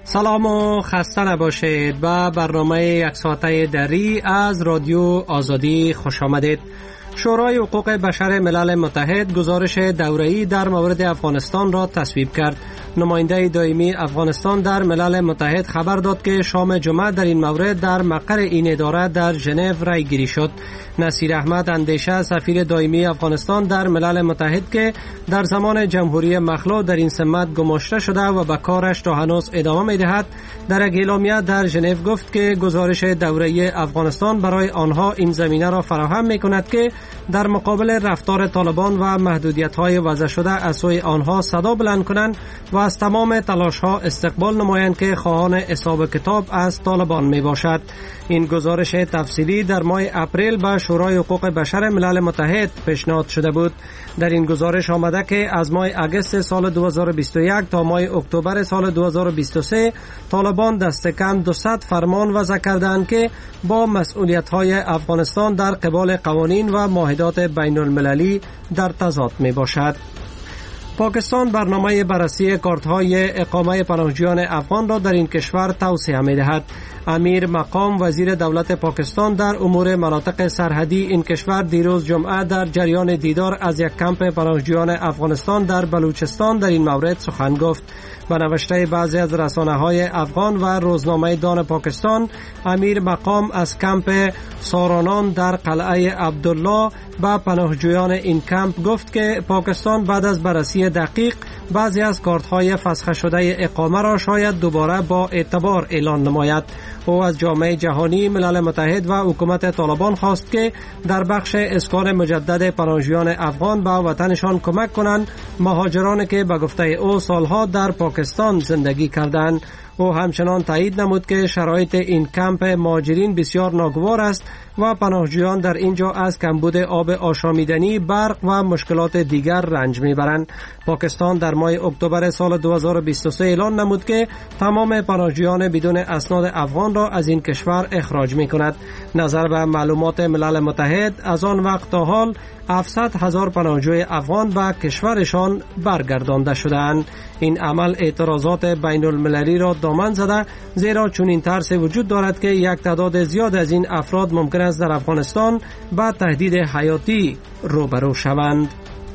سلام و خسته نباشید. به برنامه یک ساعته دری از رادیو آزادی خوش آمدید. شورای حقوق بشر ملل متحد گزارش دوره‌ای در مورد افغانستان را تصویب کرد. نماینده دائمی افغانستان در ملل متحد خبر داد که شام جمعه در این مورد در مقر این اداره در ژنو رای گیری شد. نصیر احمد اندیشه، سفیر دائمی افغانستان در ملل متحد که در زمان جمهوری مخلوع در این سمت گماشته شده و به کارش تا هنوز ادامه می‌دهد، در یک اعلامیه در ژنو گفت که گزارش دوره‌ای افغانستان برای آنها این زمینه را فراهم می‌کند که در مقابل رفتار طالبان و محدودیت‌های وضع شده از سوی آنها صدا بلند کنند و از تمام تلاش‌ها استقبال نمایند که خواهان حساب کتاب از طالبان میباشد. این گزارش تفصیلی در ماه اپریل به شورای حقوق بشر ملل متحد پیشنهاد شده بود. در این گزارش آمده که از ماه اگست سال 2021 تا ماه اکتبر سال 2023 طالبان دست کم 200 فرمان وضع کردند که با مسئولیت‌های افغانستان در قبال قوانین و معاهدات بین المللی در تضاد می باشد. پاکستان برنامه بررسی کارت‌های اقامه پناهجویان افغان را در این کشور توسعه می‌دهد. امیر مقام وزیر دولت پاکستان در امور مناطق سرحدی این کشور دیروز جمعه در جریان دیدار از یک کمپ پناهجویان افغانستان در بلوچستان در این مورد سخن گفت. به نوشته بعضی از رسانه‌های افغان و روزنامه دان پاکستان، امیر مقام از کمپ سارانان در قلعه عبدالله به پناهجویان این کمپ گفت که پاکستان بعد از بررسی دقیق بعضی از کارت‌های فسخ شده اقامه را شاید دوباره با اعتبار اعلان نماید. او از جامعه جهانی، ملل متحد و حکومت طالبان خواست که در بخش اسکان مجدد پناهجویان افغان به وطنشان کمک کنند، مهاجرانی که به گفته او سالها در پاکستان زندگی کردند. او همچنان تایید نمود که شرایط این کمپ مهاجرین بسیار ناگوار است و پناهجویان در اینجا از کمبود آب آشامیدنی، برق و مشکلات دیگر رنج میبرند. پاکستان در ماه اکتبر سال 2023 اعلان نمود که تمام پناهجویان بدون اسناد افغان را از این کشور اخراج میکند. نظر به معلومات ملل متحد از آن وقت تا حال 700,000 پناهجوی افغان به کشورشان برگردانده شدند. این عمل اعتراضات بین المللی را دامن زده، زیرا چنین ترس وجود دارد که یک تعداد زیاد از این افراد ممکن است در افغانستان با تهدید حیاتی روبرو شوند.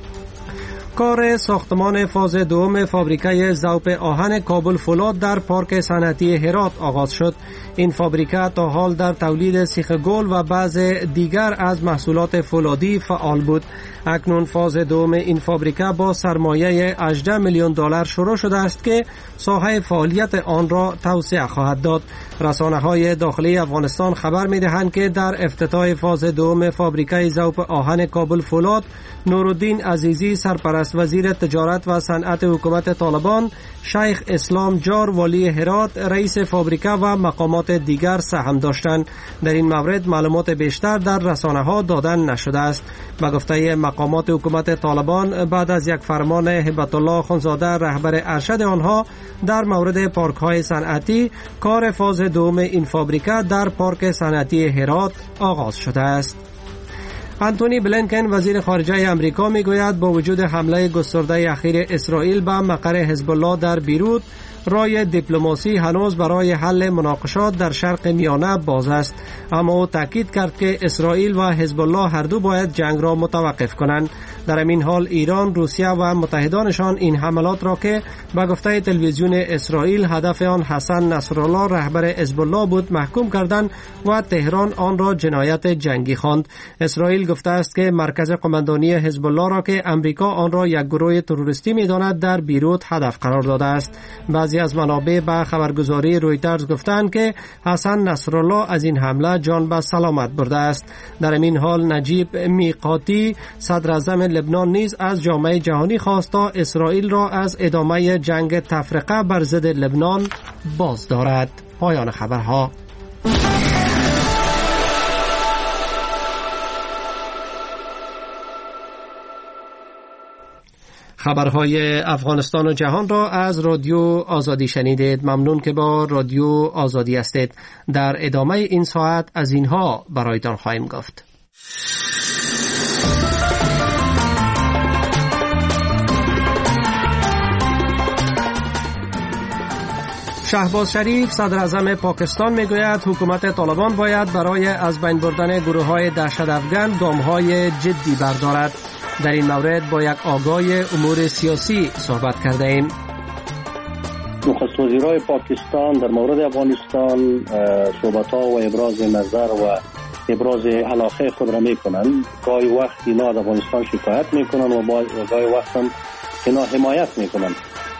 کار ساختمان فاز دوم فابریکه ذوب آهن کابل فولاد در پارک صنعتی هرات آغاز شد. این فابریکه تا حال در تولید سیخ گل و بعض دیگر از محصولات فولادی فعال بود. اکنون فاز دوم این فابریکه با سرمایه 18 میلیون دلار شروع شده است که ساحه فعالیت آن را توسعه خواهد داد. رسانه‌های داخلی افغانستان خبر می‌دهند که در افتتاح فاز دوم فابریکه ذوب آهن کابل فولاد، نورالدین عزیزی سرپرست وزیر تجارت و صنعت حکومت طالبان، شیخ اسلام جار والی هرات رئیس فابریکه و مقامات دیگر سهم داشتند. در این مورد معلومات بیشتر در رسانه‌ها دادن نشده است. به گفته مقامات حکومت طالبان، بعد از یک فرمان هبت الله خانزاده رهبر ارشد آنها در مورد پارک‌های صنعتی، کار فاز دوم این فابریکه در پارک صنعتی هرات آغاز شده است. انتونی بلینکن وزیر خارجه امریکا میگوید با وجود حمله گسترده اخیر اسرائیل به مقر حزب الله در بیروت، راه دیپلماسی هنوز برای حل مناقشات در شرق میانه باز است. اما او تاکید کرد که اسرائیل و حزب الله هر دو باید جنگ را متوقف کنند. در این حال ایران، روسیه و متحدانشان این حملات را که به گفته تلویزیون اسرائیل هدف آن حسن نصرالله رهبر حزب الله بود محکوم کردند و تهران آن را جنایت جنگی خواند. اسرائیل گفته است که مرکز قماندانی حزب الله را که امریکا آن را یک گروه تروریستی می‌داند در بیروت هدف قرار داده است. بعضی از منابع به خبرگزاری رویترز گفتند که حسن نصرالله از این حمله جان به سلامت برده است. در این حال نجیب میقاتی صدر اعظم لبنان نیز از جامعه جهانی خواست تا اسرائیل را از ادامه جنگ تفرقه بر ضد لبنان باز دارد. پایان خبرها. خبرهای افغانستان و جهان را از رادیو آزادی شنیدید. ممنون که با رادیو آزادی هستید. در ادامه این ساعت از اینها برایتان خواهیم گفت. شهباز شریف صدر اعظم پاکستان میگوید حکومت طالبان باید برای از بین بردن گروه‌های دهشت‌افکن گام‌های جدی بردارد. در این مورد با یک آگاه امور سیاسی صحبت کرده ایم. نخست وزیرای پاکستان در مورد افغانستان صحبت‌ها و ابراز نظر و ابراز علاقه خود را میکنند. گاهی وقت اینا از افغانستان شکایت میکنند و گاهی وقت هم اینا حمایت میکنند.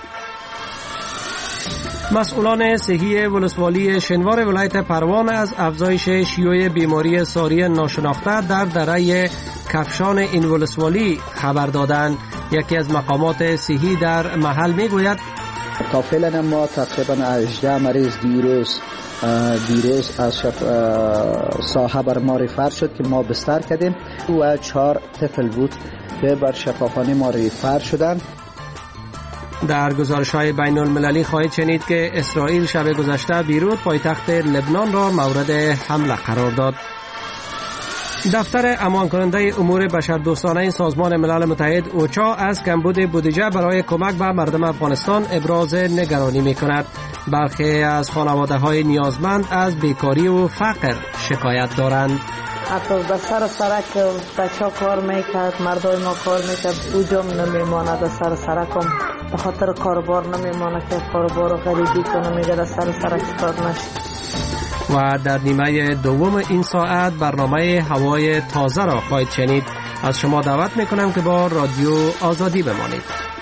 مسئولان صحی ولسوالی شنوار ولایت پروان از افزایش شیوع بیماری ساری ناشناخته در دره کفشان این ولسوالی خبر دادند. یکی از مقامات صحی در محل میگوید تا فعلا ما تقریبا 18 مریض دیروز از ساحه بر ما ریفر شد که ما بستر کردیم و 4 طفل بود که بر شفاخانه ما ریفر شدند. در گزارش‌های بین المللی خواهید شنید که اسرائیل شب گذشته بیروت پایتخت لبنان را مورد حمله قرار داد. دفتر امان کننده امور بشردوستانه سازمان ملل متحد اوچا از کمبود بودجه برای کمک به مردم افغانستان ابراز نگرانی می‌کند. برخی از خانواده‌های نیازمند از بیکاری و فقر شکایت دارند. حتی در سرک بچه ها کار میکرد، مردای ما کار میکرد، اوجا نمیماند. در سرکم به خاطر کاربار نمیماند که کاربار رو غریبی کنه، میگه در سرک کار نشد. و در نیمه دوم این ساعت برنامه هوای تازه را خواهید شنید. از شما دعوت میکنم که با رادیو آزادی بمانید.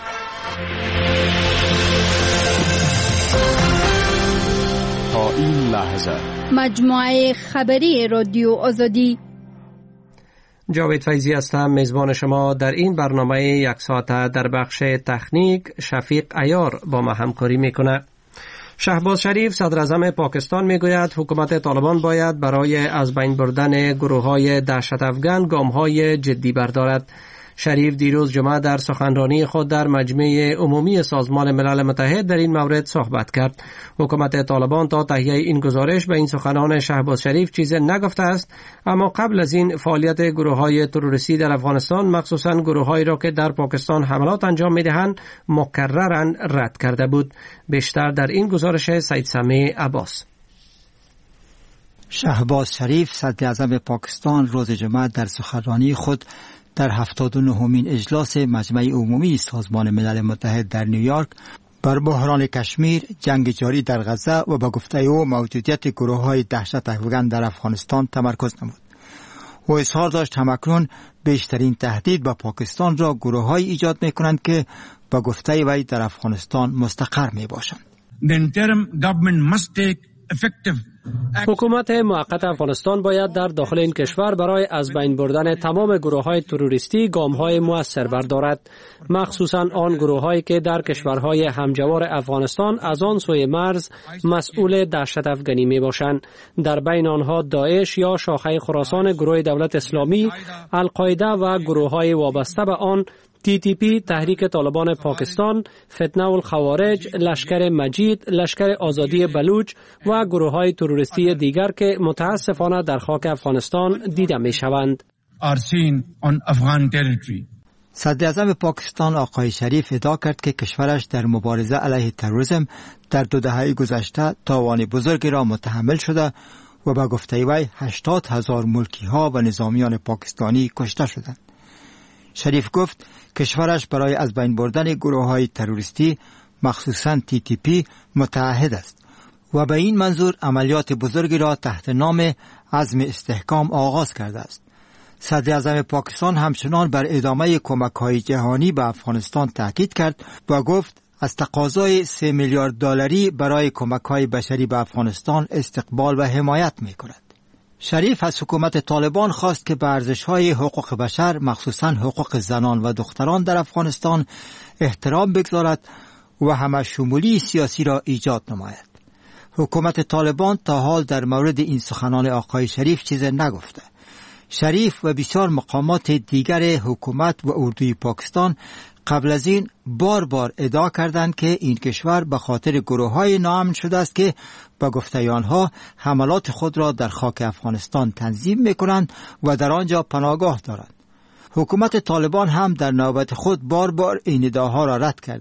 تا این لحظه مجموعه خبری رادیو آزادی. جاوید فیضی هستم، میزبان شما در این برنامه یک ساعته. در بخش تکنیک شفیق عیار با ما همکاری میکنه. شهباز شریف صدر اعظم پاکستان میگوید حکومت طالبان باید برای از بین بردن گروه‌های دهشت‌افکن گام‌های جدی بردارد. شریف دیروز جمعه در سخنرانی خود در مجمع عمومی سازمان ملل متحد در این مورد صحبت کرد. حکومت طالبان تا تهیه این گزارش به این سخنان شهباز شریف چیزی نگفته است، اما قبل از این فعالیت گروه‌های تروریستی در افغانستان، مخصوصاً گروه‌هایی را که در پاکستان حملات انجام می‌دهند، مکرراً رد کرده بود. بیشتر در این گزارش سید سمیع عباس. شهباز شریف صدر اعظم پاکستان روز جمعه در سخنرانی خود در 79مین اجلاس مجمع عمومی سازمان ملل متحد در نیویورک بر بحران کشمیر، جنگ جاری در غزه و به گفته او موجودیت گروه‌های دهشت‌افکن در افغانستان تمرکز نمود. او اظهار داشت همکنون بیشترین تهدید به پاکستان را گروه‌هایی ایجاد می‌کنند که به گفته وی در افغانستان مستقر می‌باشند. حکومت موقت افغانستان باید در داخل این کشور برای از بین بردن تمام گروه‌های تروریستی گام‌های مؤثر بردارد، مخصوصاً آن گروه‌هایی که در کشورهای همجوار افغانستان از آن سوی مرز مسئول دهشت‌افکنی میباشند. در بین آنها داعش یا شاخه خراسان گروه دولت اسلامی، القاعده و گروه‌های وابسته به آن، TTP تحریک طالبان پاکستان، فتنه الخوارج، لشکر مجید، لشکر آزادی بلوچ و گروه‌های تروریستی دیگر که متاسفانه در خاک افغانستان دیده می‌شوند. صدر اعظم پاکستان آقای شریف ادعا کرد که کشورش در مبارزه علیه تروریسم در 2 دهه گذشته تاوان بزرگی را متحمل شده و به گفته وی 80,000 ملکی‌ها و نظامیان پاکستانی کشته شدند. شریف گفت کشورش برای از بین بردن گروه‌های تروریستی مخصوصاً TTP متعهد است و به این منظور عملیات بزرگی را تحت نام عزم استحکام آغاز کرده است. صدر اعظم پاکستان همچنان بر ادامه کمک‌های جهانی به افغانستان تاکید کرد و گفت از تقاضای 3 میلیارد دلاری برای کمک‌های بشری به افغانستان استقبال و حمایت می‌کند. شریف از حکومت طالبان خواست که به ارزش‌های حقوق بشر، مخصوصاً حقوق زنان و دختران در افغانستان احترام بگذارد و همه‌شمولی سیاسی را ایجاد نماید. حکومت طالبان تا حال در مورد این سخنان آقای شریف چیزی نگفته. شریف و بسیار مقامات دیگر حکومت و اردوی پاکستان قبل از این بار ادعا کردند که این کشور به خاطر گروه‌های ناامن شده است که با گفته آنها حملات خود را در خاک افغانستان تنظیم می‌کنند و در آنجا پناهگاه دارند. حکومت طالبان هم در نوبت خود بار این ادعاها را رد کرده است.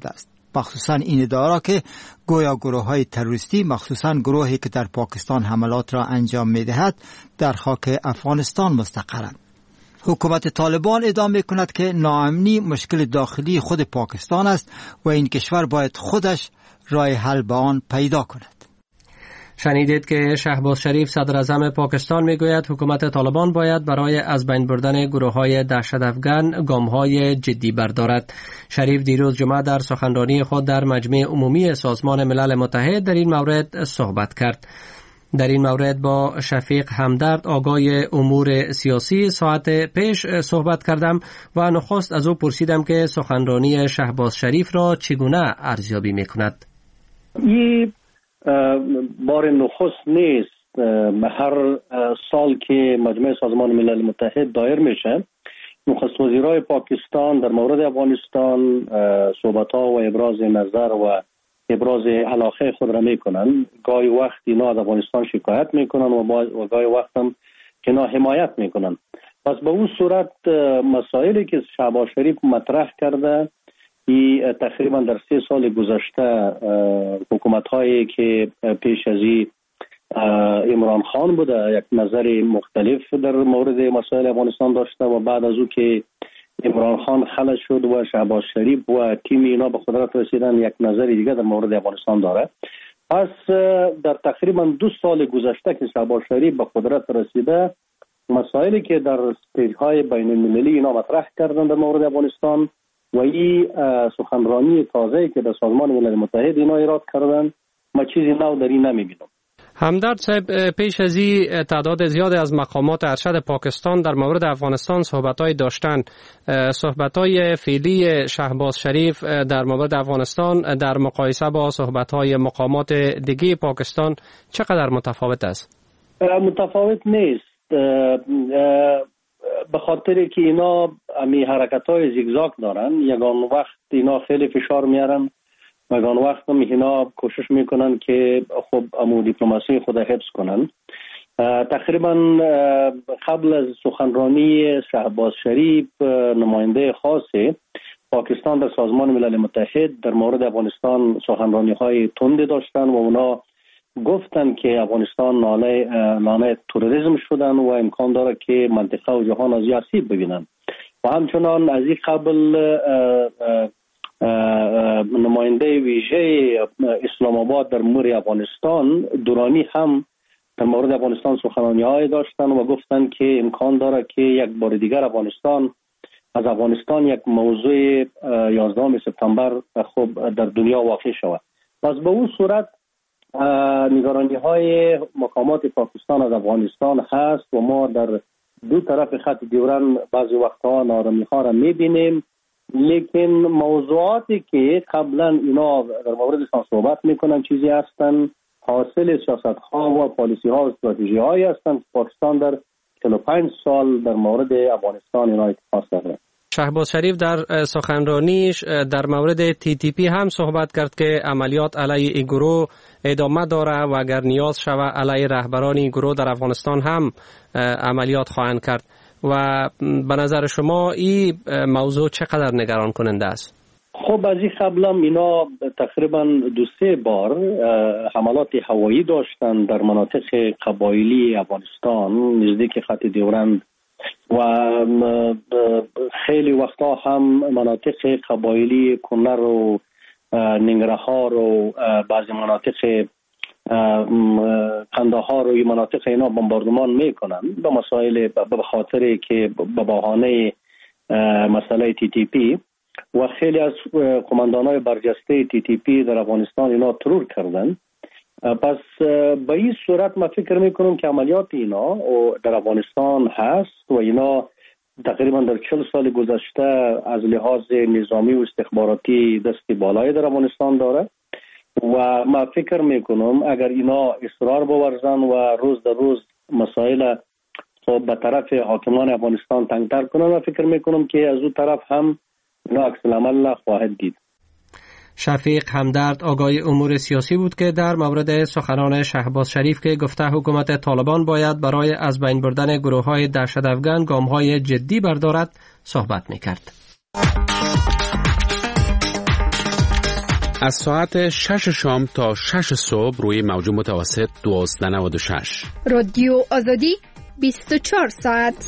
مخصوصا این ادعا که گویا گروه های تروریستی مخصوصا گروهی که در پاکستان حملات را انجام می‌دهد در خاک افغانستان مستقرند. حکومت طالبان ادعا می‌کند که ناامنی مشکل داخلی خود پاکستان است و این کشور باید خودش راه حل به آن پیدا کند. شنیدید که شهباز شریف صدر اعظم پاکستان میگوید حکومت طالبان باید برای از بین بردن گروه‌های دهشت‌افکن گام‌های جدی بردارد. شریف دیروز جمعه در سخنرانی خود در مجمع عمومی سازمان ملل متحد در این مورد صحبت کرد. در این مورد با شفیق همدرد آگای امور سیاسی ساعت پیش صحبت کردم و نخست از او پرسیدم که سخنرانی شهباز شریف را چگونه ارزیابی می‌کند. بار نخست نیست. هر سال که مجمع سازمان ملل متحد دایر میشه نخست وزیرای پاکستان در مورد افغانستان صحبت‌ها و ابراز نظر و ابراز علاقه خود را میکنن. گاهی وقت اینا از افغانستان شکایت میکنن و گاهی وقت هم اینا حمایت میکنن. پس به اون صورت مسائلی که شهباز شریف مطرح کرده تقریبا در 3 سال گذشته حکومت هایی که پیش از عمران خان بوده یک نظر مختلف در مورد مسائل افغانستان داشته و بعد از او که عمران خان خلع شد و شهباز شریف و تیم اینا به قدرت رسیدن یک نظر دیگه در مورد افغانستان داره. پس در تقریبا 2 سال گذشته که شهباز شریف به قدرت رسیده مسائلی که در استیج‌های بین المللی اینا مطرح کردن در مورد افغانستان و این سخنرانی تازه‌ای که در سازمان ملل متحد اینا ایراد کردن ما چیزی نو در این نمی‌بینم. همدرد صاحب پیش از این تعداد زیادی از مقامات ارشد پاکستان در مورد افغانستان صحبت‌های داشتن. صحبت‌های فعلی شهباز شریف در مورد افغانستان در مقایسه با صحبت‌های مقامات دیگه پاکستان چقدر متفاوت است؟ متفاوت نیست. به خاطر که اینا امی حرکت‌های زیگزاگ دارن. یگان وقت اینا خیلی فشار میارن و یگان وقت هم اینا کوشش میکنن که خب امو دیپلماسی خود حفظ کنن. تقریبا قبل از سخنرانی شهباز شریف نماینده خاص پاکستان در سازمان ملل متحد در مورد افغانستان سخنرانی‌های تند داشتن و اونا گفتن که افغانستان ناله تروریسم شدن و امکان داره که منطقه و جهان از آسیب ببینن و همچنان از این قبل نماینده ویژه اسلام آباد در امور افغانستان دورانی هم در مورد افغانستان سخنرانی‌های داشتن و گفتن که امکان داره که یک بار دیگر از افغانستان یک موضوع 11 سپتامبر خب در دنیا واقع شود. پس به اون صورت نگرانی‌های مقامات پاکستان از افغانستان هست و ما در 2 طرف خط دیورن بعضی وقتها نارامی‌ها را می‌بینیم، لیکن موضوعاتی که قبلا اینا در موردشان صحبت میکنن چیزی هستن حاصل سیاست‌ها و پالیسی‌ها و استراتژی‌هایی هستند که پاکستان در 45 سال در مورد افغانستان اینا اتخاذ کرده. شهباز شریف در سخنرانیش در مورد TTP هم صحبت کرد که عملیات علیه این گروه ادامه داره و اگر نیاز شود علیه رهبران این گروه در افغانستان هم عملیات خواهند کرد. و به نظر شما این موضوع چقدر نگران کننده است؟ خب از این قبل هم اینا تقریبا 2-3 بار حملات هوایی داشتن در مناطق قبایلی افغانستان نزدیک خط دیورند و خیلی وقتا هم مناطق قبایلی کنر و ننگرهار و بعضی مناطق قندهار و این مناطق اینا بمباردمان میکنن به مسائل به خاطر که به بهانه مسئله TTP و خیلی از قماندانای برجسته TTP در افغانستان اینا ترور کردن. پس به این صورت من فکر میکنم که عملیات اینا در افغانستان هست و اینا تقریبا در 40 سال گذشته از لحاظ نظامی و استخباراتی دست بالایی در افغانستان داره و من فکر میکنم اگر اینا اصرار بورزن و روز در روز مسائل به طرف حاکمان افغانستان تنگتر کنن من فکر میکنم که از اون طرف هم اینا عکس العمل خواهد دید. شفیق همدرد آگای امور سیاسی بود که در مورد سخنان شهباز شریف که گفته حکومت طالبان باید برای از بین بردن گروه‌های دهشت‌افکن گام‌های جدی بردارد صحبت می‌کرد. از ساعت 6 شام تا 6 صبح روی موج متوسط 1296. رادیو آزادی 24 ساعت.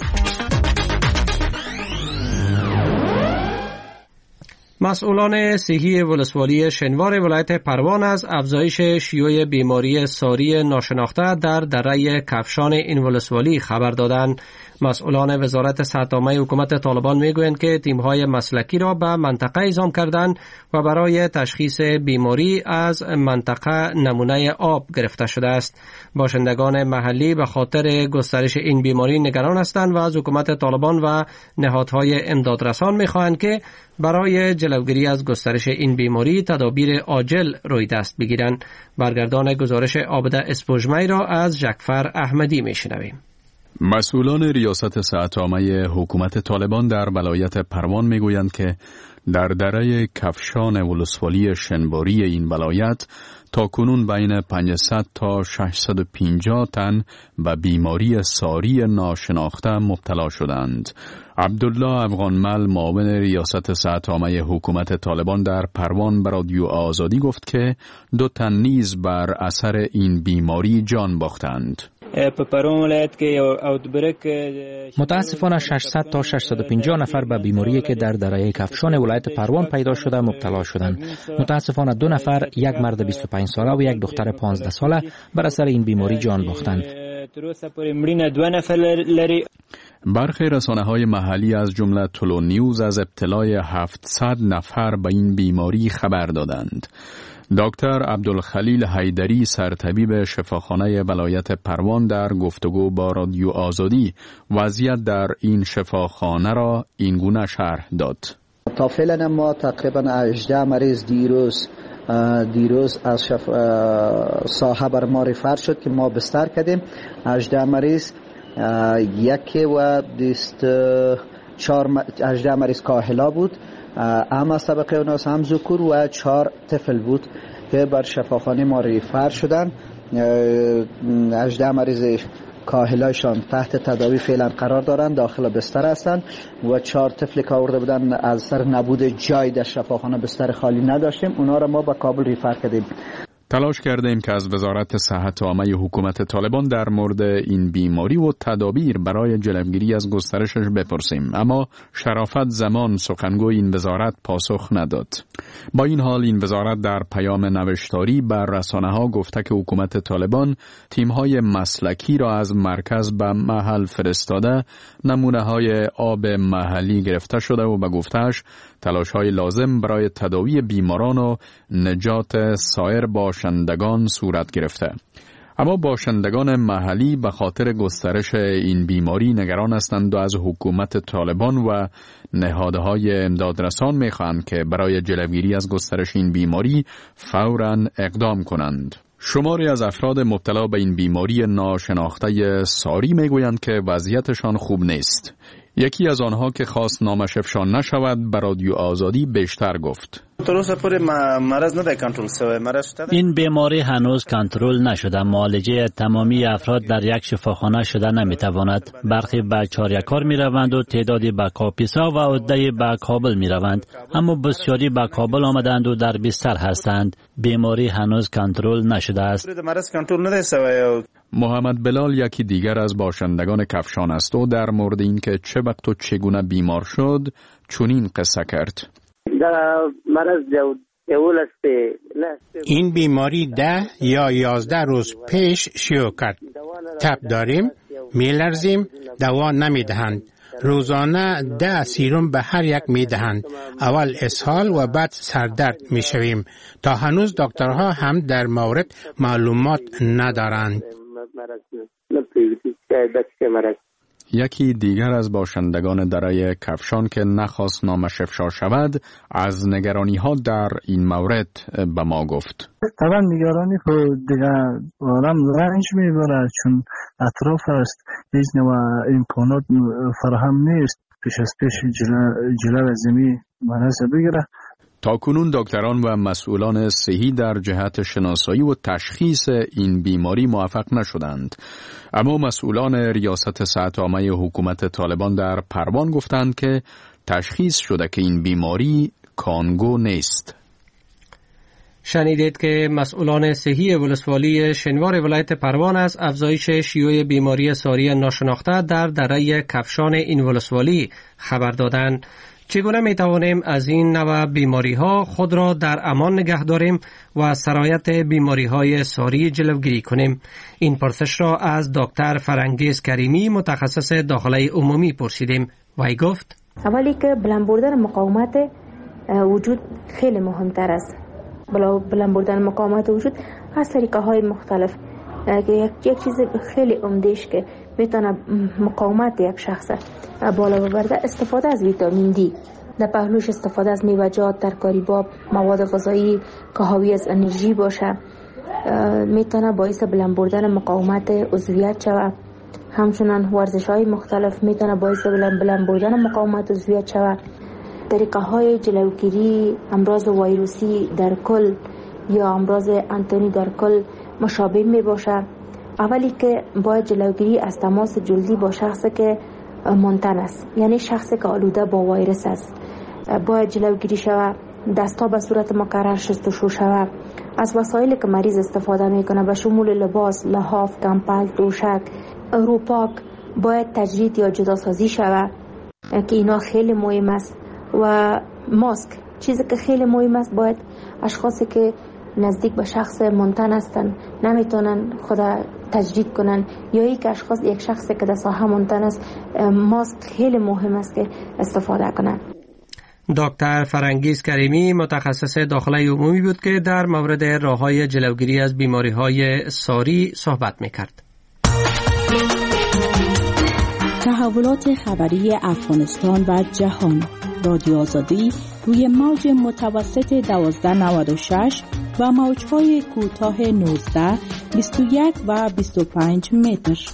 مسئولان صحی ولسوالی شنوار ولایت پروان از افزایش شیوع بیماری ساری ناشناخته در دره کفشان این ولسوالی خبر دادند. مسئولان وزارت صحت‌عامه حکومت طالبان میگویند که تیم‌های مسلکی را به منطقه اعزام کردند و برای تشخیص بیماری از منطقه نمونه آب گرفته شده است. باشندگان محلی به خاطر گسترش این بیماری نگران هستند و از حکومت طالبان و نهادهای امدادرسان می‌خواهند که برای جلوگیری از گسترش این بیماری تدابیر عاجل روی دست بگیرند. برگردان گزارش عابده اسپوژمی را از جعفر احمدی میشنویم. مسئولان ریاست صحت‌عامه حکومت طالبان در ولایت پروان میگویند که در دره کفشان ولسوالی شنواری این ولایت تا کنون بین 500 تا 650 تن به بیماری ساری ناشناخته مبتلا شدند. عبدالله افغانمل معاون ریاست صحت‌عامه حکومت طالبان در پروان به رادیو آزادی گفت که 2 تن نیز بر اثر این بیماری جان باختند. متاسفانه 600 تا 650 نفر به بیماری که در دره کفشان ولایت پروان پیدا شده مبتلا شدند. متاسفانه 2 نفر، یک مرد 25 ساله و یک دختر 15 ساله بر اثر این بیماری جان باختند. برخی رسانه‌های محلی از جمله طلوع نیوز از ابتلای 700 نفر به این بیماری خبر دادند. دکتر عبدالخلیل حیدری سرطبیب شفاخانه ولایت پروان در گفتگو با رادیو آزادی وضعیت در این شفاخانه را این گونه شرح داد. تا فعلا ما تقریبا 18 مریض دیروز از ساحه بر ما ریفر شد که ما بستر کردیم. 18 مریض، یکی و 18 مریض کاهلا بود، اما سبقه اوناس هم ذکور و 4 طفل بود که بر شفاخانه ما ریفر شدن. 18 مریض کاهلایشان تحت تداوی فعلا قرار دارند، داخل بستر هستند و 4 طفل که آورده بودن از سر نبود جای در شفاخانه بستر خالی نداشتیم، اونا را ما به کابل ریفر کردیم. تلاش کردیم که از وزارت صحت‌عامه حکومت طالبان در مورد این بیماری و تدابیر برای جلوگیری از گسترشش بپرسیم، اما شرافت زمان سخنگوی این وزارت پاسخ نداد. با این حال این وزارت در پیام نوشتاری بر رسانه‌ها گفته که حکومت طالبان تیم‌های مسلکی را از مرکز به محل فرستاده، نمونه‌های آب محلی گرفته شده و به گفته‌اش تلاش‌های لازم برای تداوی بیماران و نجات سایر باشندگان صورت گرفته. اما باشندگان محلی به خاطر گسترش این بیماری نگران هستند و از حکومت طالبان و نهادهای امدادرسان می‌خواهند که برای جلوگیری از گسترش این بیماری فوراً اقدام کنند. شماری از افراد مبتلا به این بیماری ناشناخته ساری میگویند که وضعیتشان خوب نیست. یکی از آنها که خواست نامش افشا نشود به رادیو آزادی بیشتر گفت. این بیماری هنوز کنترل نشده. معالجه تمامی افراد در یک شفاخانه شده نمیتواند. برخی به چاریکار می روند و تعدادی به کاپیسا و عده‌ای به کابل می روند، اما بسیاری به کابل آمدند و در بستر هستند. بیماری هنوز کنترل نشده است. محمد بلال یکی دیگر از باشندگان کفشان است و در مورد این که چه وقت و چگونه بیمار شد چنین قصه کرد. این بیماری 10 یا 11 روز پیش شیوع کرد. تب داریم، میلرزیم، دوا نمیدهند. روزانه 10 سیروم به هر یک میدهند. اول اسهال و بعد سردرد میشویم. تا هنوز دکترها هم در مورد معلومات ندارند. یکی دیگر از باشندگان دره کفشان که نخواست نامش افشا شود از نگرانی ها در این مورد به ما گفت. طبعا نگرانی که دیگه آدم رنج میبره، چون اطراف است، هیچ نوع امکانات فراهم نیست پیش از پیش جلو زمین مرض بگیره. تاکنون دکتران و مسئولان صحی در جهت شناسایی و تشخیص این بیماری موفق نشدند. اما مسئولان ریاست صحت‌عامه حکومت طالبان در پروان گفتند که تشخیص شده که این بیماری کانگو نیست. شنیدید که مسئولان صحی ولسوالی شنوار ولایت پروان از افزایش شیوع بیماری ساری ناشناخته در دره کفشان این ولسوالی خبر دادند. چگونه می توانیم از این نوع بیماری ها خود را در امان نگه داریم و سرایت بیماری های ساری جلوگیری کنیم؟ این پرسش را از دکتر فرنگیز کریمی متخصص داخله عمومی پرسیدیم. وی گفت اولی که بلند بردن مقاومت وجود خیلی مهمتر است. بلند بردن مقاومت وجود از طریقه های مختلف که یک چیز خیلی عمده‌اش که میتونه مقاومت یک شخص بالا ببرده استفاده از ویتامین دی، در پهلوش استفاده از میوه‌جات، ترکاری‌باب، مواد غذایی که حاوی از انرژی باشه میتونه باعث بلند بردن مقاومت عضویت شود. همچنان ورزش‌های مختلف میتونه باعث بلند بردن مقاومت عضویت شود. طریقه های جلوگیری امراض ویروسی در کل یا امراض انتونی در کل مشابه می باشه. اولی که باید جلوگیری از تماس جلدی با شخصی که منتن است، یعنی شخصی که آلوده با ویروس است، باید جلوگیری شود. دستا به صورت مکرر شستشو شود. از وسایلی که مریض استفاده میکنه به شمول لباس، لحاف، کمپل، توشک، روپاک باید تجرید یا جداسازی شود که اینا خیلی مهم است. و ماسک چیزی که خیلی مهم است، باید اشخاصی که نزدیک به شخص منتن هستن نمیتونن خدا تجرید کنن یا یک شخصی که در ساحه منتن است، ماسک خیلی مهم است که استفاده کنن. دکتر فرنگیز کریمی متخصص داخله عمومی بود که در مورد راه‌های جلوگیری از بیماری‌های ساری صحبت می‌کرد. تحولات خبری افغانستان و جهان. رادیو آزادی روی موج متوسط 1296 و موج‌های کوتاه 19، 21 و 25 متر.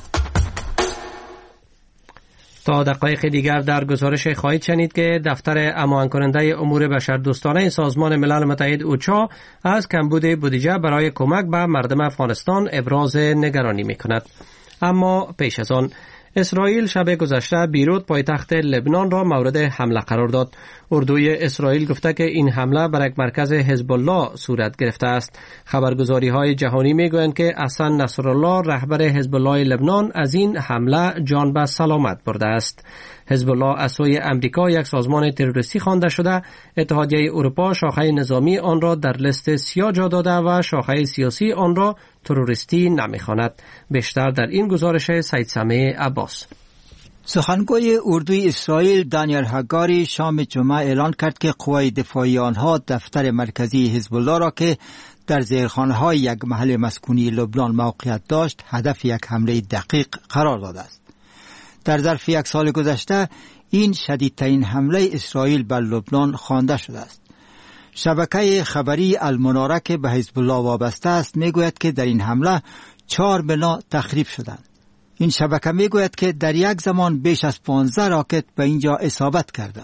تا دقایق دیگر در گزارش خواهید شنید که دفتر امان کننده امور بشردوستانه سازمان ملل متحد اوچا از کمبود بودجه برای کمک به مردم افغانستان ابراز نگرانی می‌کند. اما پیش از آن اسرائیل شب گذشته بیروت پایتخت لبنان را مورد حمله قرار داد. اردوی اسرائیل گفته که این حمله بر یک مرکز حزب الله صورت گرفته است. خبرگزاری‌های جهانی میگویند که حسن نصرالله رهبر حزب الله لبنان از این حمله جان به سلامت برده است. حزب الله از سوی امریکا یک سازمان تروریستی خوانده شده. اتحادیه اروپا شاخه نظامی آن را در لیست سیاه جا داده و شاخه سیاسی آن را تروریستی نمی‌خواند. بیشتر در این گزارش سید سمیع عباس. سخنگوی اردوی اسرائیل دانیل هاگاری شام جمعه اعلان کرد که قوای دفاعی آنها دفتر مرکزی حزب الله را که در زیرخانه‌های یک محل مسکونی لبنان موقعیت داشت هدف یک حمله دقیق قرار داده است. در ظرف یک سال گذشته این شدیدترین حمله اسرائیل بر لبنان خوانده شده است. شبکه خبری المناره که به حزب الله وابسته است میگوید که در این حمله 4 بنا تخریب شدند. این شبکه میگوید که در یک زمان بیش از 15 راکت به اینجا اصابت کرده.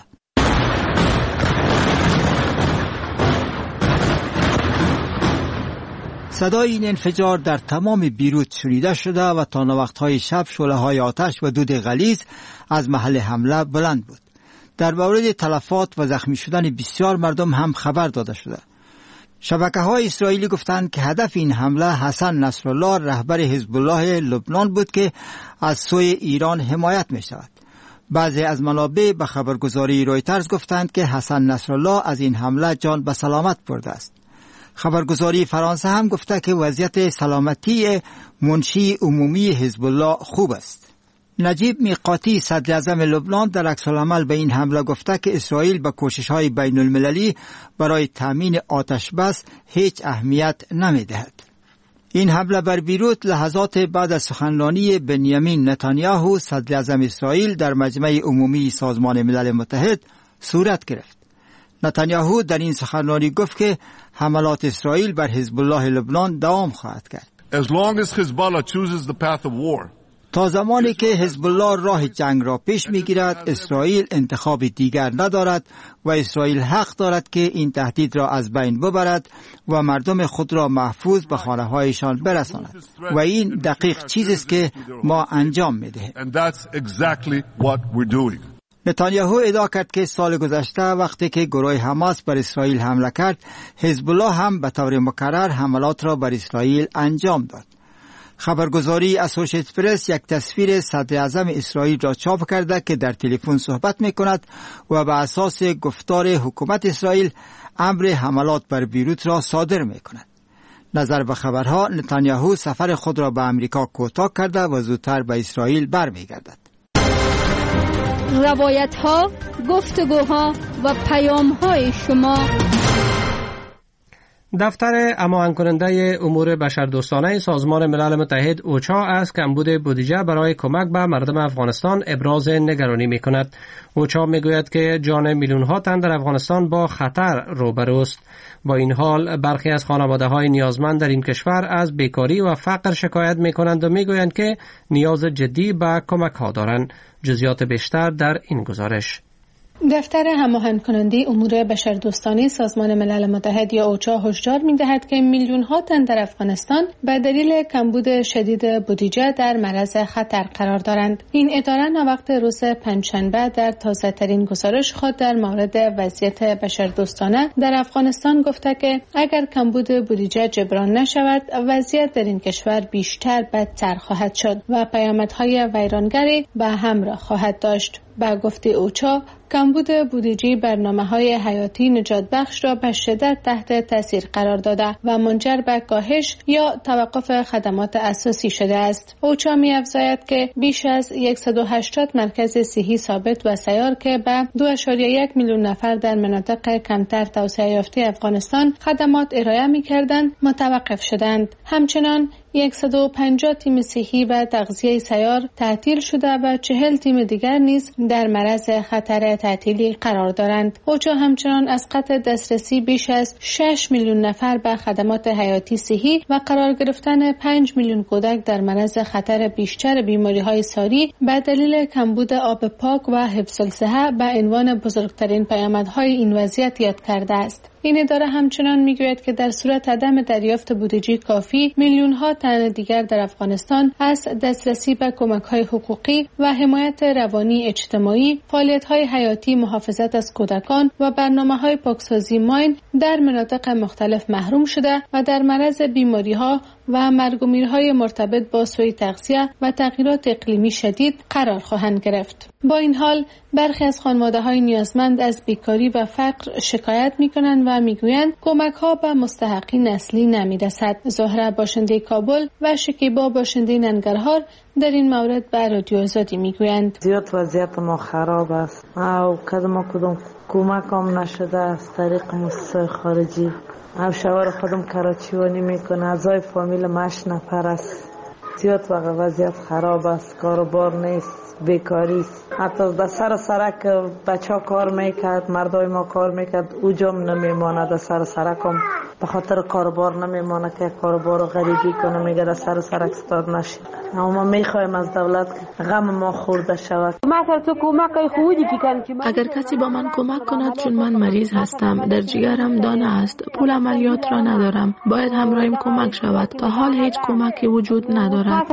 صدای این انفجار در تمام بیروت شنیده شده و تا وقتهای شب شعله‌های آتش و دود غلیظ از محل حمله بلند بود. در مورد تلفات و زخمی شدن بسیار مردم هم خبر داده شده. شبکه‌های اسرائیلی گفتند که هدف این حمله حسن نصرالله رهبر حزب الله لبنان بود که از سوی ایران حمایت می شود. بعضی از منابع به خبرگزاری رویترز گفتند که حسن نصرالله از این حمله جان به سلامت برده است. خبرگزاری فرانسه هم گفته که وضعیت سلامتی منشی عمومی حزب الله خوب است. نجیب میقاتی صدر اعظم لبنان در عکس‌العمل به این حمله گفته که اسرائیل به کوشش‌های بین المللی برای تامین آتش بس هیچ اهمیت نمی‌دهد. این حمله بر بیروت لحظات بعد از سخنرانی بنیامین نتانیاهو صدر اعظم اسرائیل در مجمع عمومی سازمان ملل متحد صورت گرفت. نتانیاهو در این سخنرانی گفت که حملات اسرائیل بر حزب الله لبنان دوام خواهد کرد. As long as Hezbollah chooses the path of war. تا زمانی که حزب الله راه جنگ را پیش میگیرد اسرائیل انتخاب دیگر ندارد و اسرائیل حق دارد که این تهدید را از بین ببرد و مردم خود را محفوظ به خانه‌هایشان برساند و این دقیق چیزی است که ما انجام میدهیم. نتانیاهو ادعا کرد که سال گذشته وقتی که گروه حماس بر اسرائیل حمله کرد، حزب الله هم به طور مکرر حملات را بر اسرائیل انجام داد. خبرگزاری اسوشییتد پرس یک تصویر صدر اعظم اسرائیل را چاپ کرده که در تلفن صحبت می کند و به اساس گفتار حکومت اسرائیل امر حملات بر بیروت را صادر می کند. نظر به خبرها، نتانیاهو سفر خود را به امریکا کوتاه کرده و زودتر به اسرائیل برمیگردد. روایت ها، گفتگوها و پیام های شما. دفتر هماهنگ کننده امور بشردوستانه سازمان ملل متحد اوچا از کمبود بودجه برای کمک به مردم افغانستان ابراز نگرانی می کند. اوچا می گوید که جان میلیون ها تن در افغانستان با خطر روبروست. با این حال برخی از خانواده های نیازمند در این کشور از بیکاری و فقر شکایت می کنند و می گویند که نیاز جدی به کمک ها دارند. جزئیات بیشتر در این گزارش. دفتر هماهنگ کننده امور بشردوستانه سازمان ملل متحد یا اوچا هشدار می‌دهد که میلیون‌ها تن در افغانستان به دلیل کمبود شدید بودجه در معرض خطر قرار دارند. این اداره وقت روز پنجشنبه در تازه‌ترین گزارش خود در مورد وضعیت بشردوستانه در افغانستان گفته که اگر کمبود بودجه جبران نشود، وضعیت در این کشور بیشتر بدتر خواهد شد و پیامدهای ویرانگری به همراه خواهد داشت. با گفته اوچا، کمبود بودجه برنامه‌های حیاتی نجات بخش را به شدت تحت تاثیر قرار داده و منجر به کاهش یا توقف خدمات اساسی شده است. اوچا می‌افزاید که بیش از 180 مرکز صحی ثابت و سیار که به 2.1 میلیون نفر در مناطق کمتر توسعه یافته افغانستان خدمات ارائه می‌کردند متوقف شدند. همچنان 150 تیم صحی و تغذیه سیار تعطیل شده و 40 تیم دیگر نیز در معرض خطر تعطیلی قرار دارند. اوچا همچنان از قطع دسترسی بیش از 6 میلیون نفر به خدمات حیاتی صحی و قرار گرفتن 5 میلیون کودک در معرض خطر بیشتر بیماری‌های ساری به دلیل کمبود آب پاک و حفظ الصحه به عنوان بزرگترین پیامدهای این وضعیت یاد کرده است. این اداره همچنان میگوید که در صورت عدم دریافت بودجه کافی، میلیون‌ها تن دیگر در افغانستان از دسترسی به کمک‌های حقوقی و حمایت روانی اجتماعی، فعالیت‌های حیاتی، محافظت از کودکان و برنامه‌های پاکسازی ماین در مناطق مختلف محروم شده و در معرض بیماری‌ها و مرگ و میرهای مرتبط با سوء تغذیه و تغییرات اقلیمی شدید قرار خواهند گرفت. با این حال برخی از خانواده‌های نیازمند از بیکاری و فقر شکایت می‌کنند و می‌گویند کمک‌ها به مستحقین اصلی نمی‌رسد. زهره باشنده کابل و شکیبا باشنده ننگرهار در این مورد به رادیو آزادی می‌گویند زیاد وضعیت ما خراب است و کدوم کمک هم نشده از طریق مؤسسات خارجی. شوهر خودم کراچیوانی میکنه، اعضای فامیل 8 نفر است. زیاد وضعیت خراب است، کاروبار نیست، بیکاری است. حتی در سرک بچه کار میکرد، مردای ما کار میکرد، اوجام نمیماند. در سرکم به خاطر کاروبار نمیماند که کاروبار رو غریبی کنه، میگه در سرک ستاد نشه. اما ما میخوایم از دولت غم ما خورده شود. اگر کسی با من کمک کند، چون من مریض هستم، در جگرم دانه است، پول عملیات را ندارم، باید همراهیم کمک شود. تا حال هیچ کمکی وجود ندارد.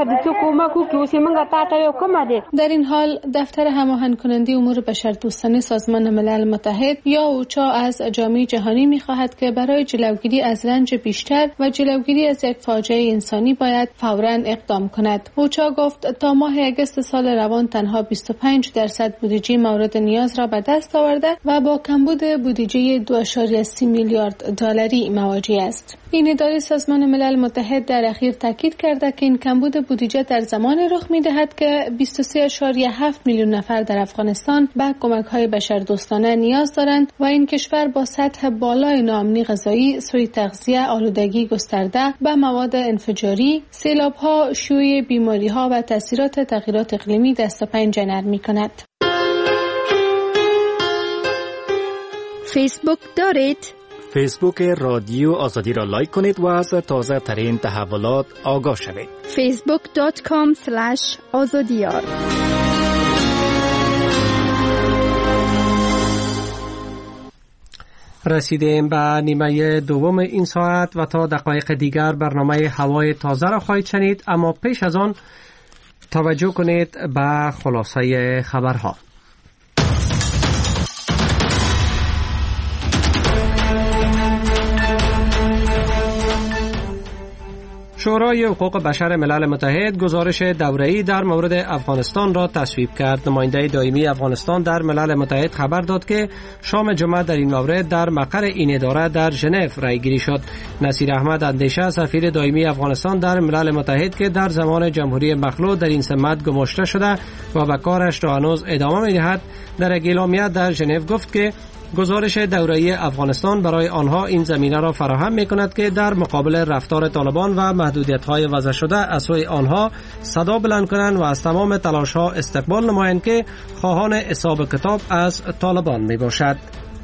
در این حال دفتر هماهنگ کننده امور بشردوستانه سازمان ملل متحد یا اوچا از جامعه جهانی می‌خواهد که برای جلوگیری از رنج بیشتر و جلوگیری از یک فاجعه انسانی باید فوراً اقدام کند. اوچا گفت تا ماه اگست سال روان تنها 25% بودجه مورد نیاز را به دست آورده و با کمبود بودجه 2.3 میلیارد دلاری مواجه است. این اداره سازمان ملل متحد در اخیر تاکید کرده که این کمبود بودجه در زمانی رخ می‌دهد که 23.7 میلیون نفر در افغانستان به کمک‌های بشردوستانه نیاز دارند و این کشور با سطح بالای ناامنی غذایی، سوء تغذیه، آلودگی گسترده به مواد انفجاری، سیلاب‌ها، شیوع بیماری‌ها و تاثیرات تغییرات اقلیمی دست و پنجه نرم می‌کند. فیسبوک دارید؟ فیسبوک رادیو آزادی را لایک کنید و از تازه ترین تحولات آگاه شوید. facebook.com/azadiyar. رسیدیم به نیمه دوم این ساعت و تا دقایق دیگر برنامه هوای تازه را خواهید شنید، اما پیش از آن توجه کنید به خلاصه خبرها. شورای حقوق بشر ملل متحد گزارش دوره‌ای در مورد افغانستان را تصویب کرد. نماینده دائمی افغانستان در ملل متحد خبر داد که شام جمعه در این مورد در مقر این اداره در ژنو رایگیری شد. نصیر احمد اندیشه، سفیر دائمی افغانستان در ملل متحد که در زمان جمهوری مخلوع در این سمت گماشته شده و به کارش را هنوز ادامه می‌دهد، در اعلامیه در ژنو گفت که گزارش دوره‌ای افغانستان برای آنها این زمینه را فراهم می‌کند که در مقابل رفتار طالبان و محدودیت‌های وضع شده از سوی آنها صدا بلند کنند و از تمام تلاش‌ها استقبال نمایند که خواهان حساب کتاب از طالبان میباشد.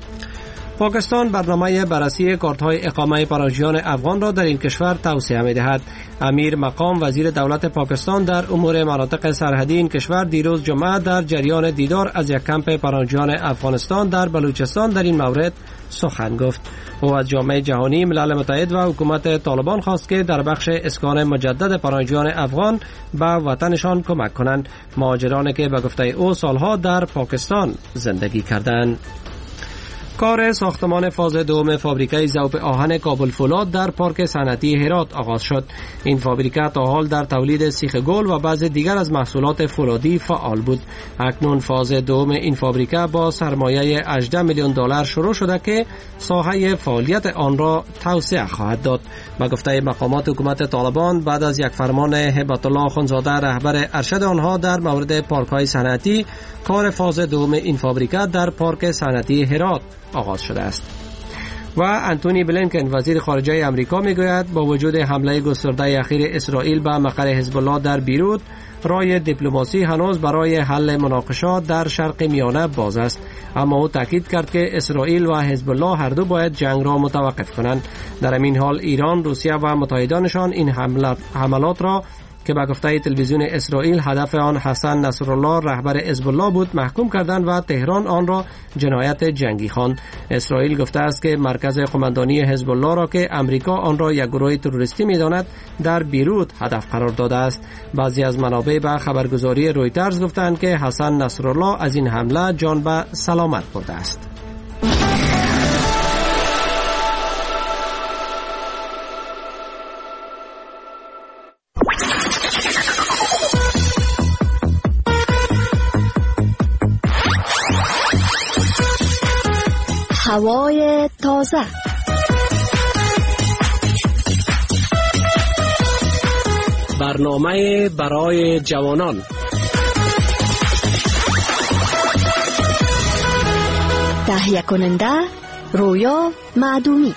پاکستان برنامه بررسی کارت‌های اقامه پناهجویان افغان را در این کشور توسعه می‌دهد. امیر مقام وزیر دولت پاکستان در امور مناطق سرحدی این کشور دیروز جمعه در جریان دیدار از یک کمپ پناهجویان افغانستان در بلوچستان در این مورد سخن گفت. او از جامعه جهانی، ملل متحد و حکومت طالبان خواست که در بخش اسکان مجدد پناهجویان افغان به وطنشان کمک کنند، مهاجرانی که به گفته او سالها در پاکستان زندگی کردند. کار ساختمان فاز دوم فابریکه ذوب آهن کابل فولاد در پارک صنعتی هرات آغاز شد. این فابریکه تا حال در تولید سیخ گل و بعض دیگر از محصولات فولادی فعال بود. اکنون فاز دوم این فابریکه با سرمایه 18 میلیون دلار شروع شده که ساحه فعالیت آن را توسعه خواهد داد. به گفته مقامات حکومت طالبان، بعد از یک فرمان هبت الله خونزاده رهبر ارشد آنها در مورد پارک‌های صنعتی، کار فاز دوم این فابریکه در پارک صنعتی هرات آغاز شده است. و انتونی بلینکن وزیر خارجه امریکا میگوید با وجود حمله گسترده اخیر اسرائیل به مقر حزب الله در بیروت، راه دیپلماسی هنوز برای حل مناقشات در شرق میانه باز است. اما او تاکید کرد که اسرائیل و حزب الله هر دو باید جنگ را متوقف کنند. در این حال ایران، روسیه و متحدانشان این حملات را که به گفته تلویزیون اسرائیل هدف آن حسن نصرالله رهبر حزب الله بود محکوم کردند و تهران آن را جنایت جنگی خواند. اسرائیل گفته است که مرکز قماندانی حزب الله را که امریکا آن را یک گروه تروریستی می‌داند در بیروت هدف قرار داده است. بعضی از منابع به خبرگزاری رویترز گفتند که حسن نصرالله از این حمله جان به سلامت برده است. هوای تازه. برنامه برای جوانان. تهیه کننده رویا معدومی.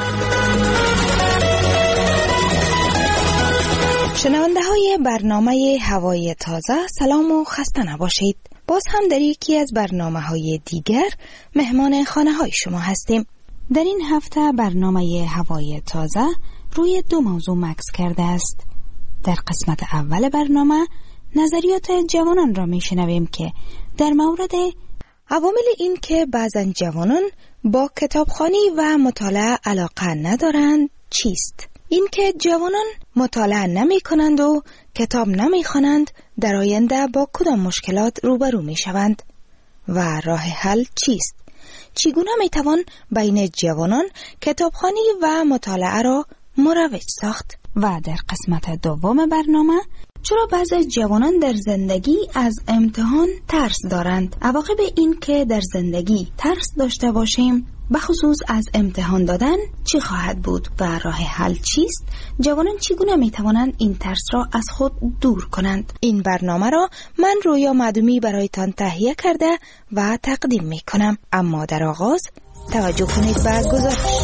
شنونده های برنامه هوای تازه، سلام و خسته نباشید. باز هم در یکی از برنامه‌های دیگر مهمان خانه‌های شما هستیم. در این هفته برنامه هوای تازه روی دو موضوع مکث کرده است. در قسمت اول برنامه نظریات جوانان را میشنویم که در مورد عوامل این که بعضا جوانان با کتابخوانی و مطالعه علاقه ندارند چیست؟ این که جوانان مطالعه نمی کنند و کتاب نمی خوانند در آینده با کدام مشکلات روبرو می شوند و راه حل چیست؟ چگونه می توان بین جوانان کتابخوانی و مطالعه را مروج ساخت؟ و در قسمت دوم برنامه چرا بعضی جوانان در زندگی از امتحان ترس دارند؟ عواقب این که در زندگی ترس داشته باشیم بخصوص از امتحان دادن چی خواهد بود و راه حل چیست؟ جوانان چگونه می توانند این ترس را از خود دور کنند؟ این برنامه را من رویا معدومی برایتان تهیه کرده و تقدیم می کنم. اما در آغاز توجه کنید به گزارش.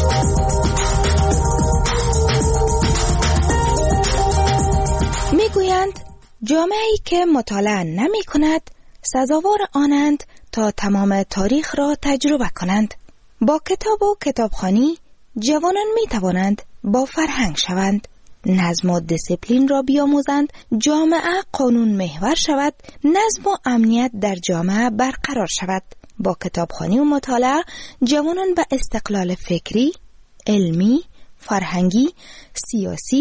می گویند جامعه‌ای که مطالعه نمی کند سزاوار آنند تا تمام تاریخ را تجربه کنند. با کتاب و کتابخوانی جوانان می توانند با فرهنگ شوند، نظم و دیسیپلین را بیاموزند، جامعه قانون محور شود، نظم و امنیت در جامعه برقرار شود. با کتابخوانی و مطالعه جوانان به استقلال فکری، علمی، فرهنگی، سیاسی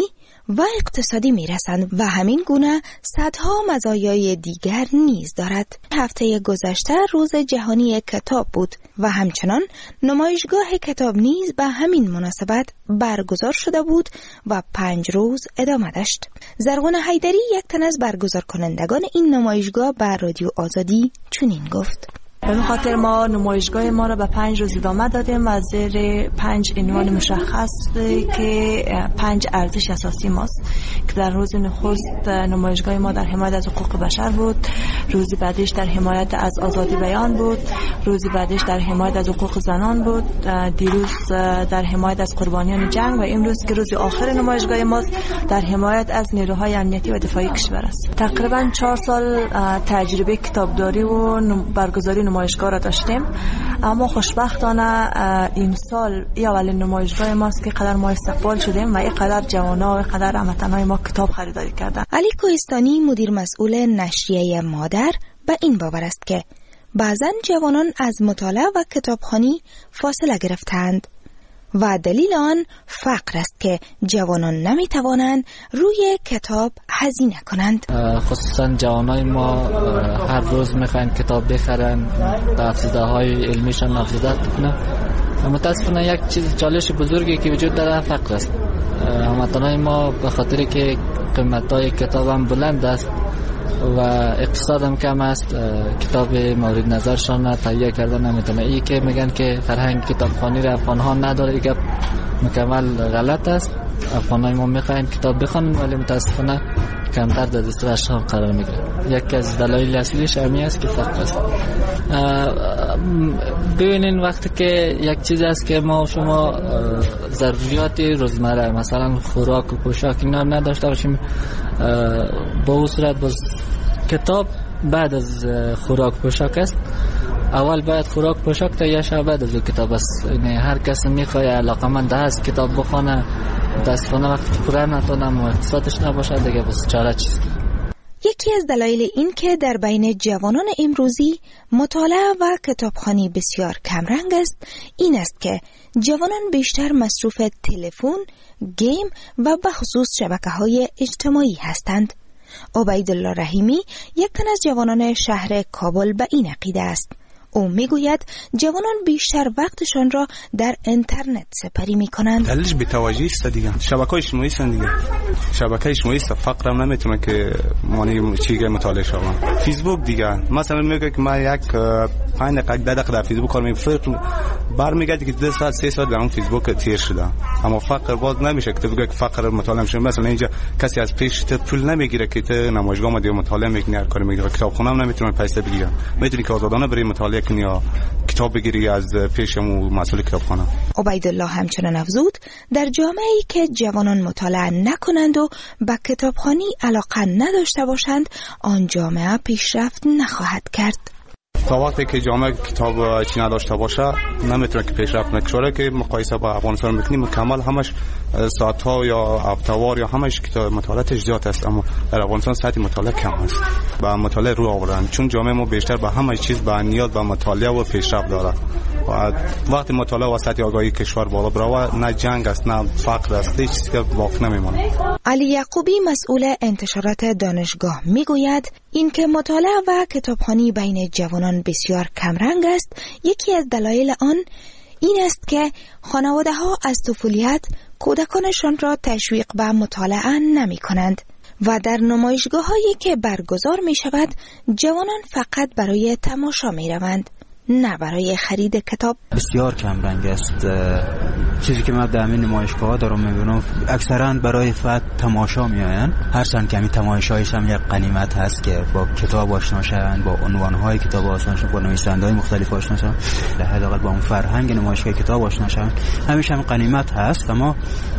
و اقتصادی می رسند و همین گونه صدها مزایای دیگر نیز دارد. هفته گذشته روز جهانی کتاب بود و همچنان نمایشگاه کتاب نیز به همین مناسبت برگزار شده بود و 5 روز ادامه داشت. زرغون حیدری یک تن از برگزار کنندگان این نمایشگاه به رادیو آزادی چنین گفت: به خاطر ما نمایشگاه ما را به 5 روز ادامه دادیم و زیر 5 عنوان مشخص که 5 ارزش اساسی ماست که در روز نخست نمایشگاه ما در حمایت از حقوق بشر بود، روز بعدش در حمایت از آزادی بیان بود، روز بعدش در حمایت از حقوق زنان بود، دیروز در حمایت از قربانیان جنگ و امروز که روز آخر نمایشگاه ماست در حمایت از نیروهای امنیتی و دفاعی کشور است. تقریبا 4 سال تجربه کتابداری و برگزاری نمایشگاه را داشتیم، اما خوشبختانه این سال اولین نمایشگاه ماست که قدر ما استقبال شدیم و اینقدر جوانا و قدر هموطنان ما کتاب خریداری کردن. علی کوهستانی مدیر مسئول نشریه مادر به این باور است که بعضا جوانان از مطالعه و کتابخوانی فاصله گرفتند و دلیل آن فقر است که جوانان نمی توانند روی کتاب هزینه کنند. خصوصا جوانای ما هر روز میخواین کتاب بخرن، تفسیرده های علمیشان افزوده کنن. متاسفانه یک چیز چالش بزرگی که وجود داره فقر است. هموطنان ما به خاطر که قیمت‌های کتاب هم بلند است و اقتصاد هم کم است، کتاب مورد نظرشان تهیه کرده نمیتونه. این که میگن که فرهنگ کتابخوانی را افغان‌ها نداره، این مکمل غلط است. افغان‌های ما میخواین کتاب بخونن ولی متاسفانه کمتر در دسترسشان قرار میگیره. یکی از دلایل اصلیش همین است که فقر است. ببینین وقتی که یک چیز است که ما شما ضروریات روزمره مثلا خوراک و پوشاک اینا نداشته باشیم، با اون صورت باز کتاب بعد از خوراک پوشاک است. اول باید خوراک پوشاک تهیه شود، بعد از کتاب است. یعنی هر کس میخواد علاقمند است کتاب بخونه، متاسفانه وقتی که پوره نتونم و اقتصادش نباشه دیگه بس چاره چیست. یکی از دلایل این که در بین جوانان امروزی مطالعه و کتابخوانی بسیار کمرنگ است این است که جوانان بیشتر مصروف تلفن، گیم و به خصوص شبکه‌های اجتماعی هستند. عبیدالله رحیمی یک تن از جوانان شهر کابل به این عقیده است. او میگوید جوانان بیشتر وقتشان را در اینترنت سپری میکنند. دلیلش بی‌توجهی است دیگه. شبکه‌های اجتماعی است دیگه. شبکه اجتماعی است، فقر هم نمیتونه که معنی چیزی مطالعه شوم. فیسبوک دیگه مثلا میگه که ما یک 5 دقیقه 10 دقیقه در فیسبوک کار می‌کنم، برمیگردی که 2 ساعت 3 ساعت در اون فیسبوک تیر شده. اما فقر باز نمیشه که بگه که فقر مطالعه میشه. مثلا اینجا کسی از پیش پول نمیگیره که تو نمایشگاه ما دیگه مطالعه میکنی، هر کاری میگیره. کتابخونه هم نمیتونه پیسه بگیره. میتونی که آزادانه بری مطالعه کنی یا کتاب بگیری از پیشمون مسئول کتابخانه. عبیدالله همچنان افزود در جامعه‌ای که جوانان مطالعه نکنند و به کتابخوانی علاقه نداشته باشند آن جامعه پیشرفت نخواهد کرد. تا وقتی که جامعه کتاب چی نداشته باشه نمیتونه که پیشرفت نکنه. که مقایسه با افغانستان میکنیم کمال همش ساعت‌ها یا هفته‌وار یا همش کتاب مطالعاتش زیاد است، اما در افغانستان ساعت مطالعه کم است. با مطالعه رو آوردن چون جامعه ما بیشتر به همه چیز به نیاز به مطالعه و پیشرفت داره. و وقتی مطالعه و سطح آگاهی کشور بالا بره نه جنگ است نه فقر است، هیچ چیزی باقی نمیمونه. علی یعقوبی مسئول انتشارات دانشگاه میگوید اینکه مطالعه و کتابخوانی بین جوانان بسیار کمرنگ است یکی از دلایل آن این است که خانواده‌ها از طفولیت کودکانشان را تشویق به مطالعه نمی کنند و در نمایشگاه‌هایی که برگزار می شود جوانان فقط برای تماشا می روند نه برای خرید کتاب. بسیار کم رنگ است. چیزی که من در همین نمایشگاه دارم میبینم اکثرا برای فقط تماشا میآیند، هرچند که همین تماشایش هم یک غنیمت هست که با کتاب آشنا شوند، با عنوانهای کتاب آشنا شوند، با نویسنده‌های مختلف آشنا شوند، حداقل با اون فرهنگ نمایشگاه کتاب آشنا شوند. همیشه هم غنیمت هست، اما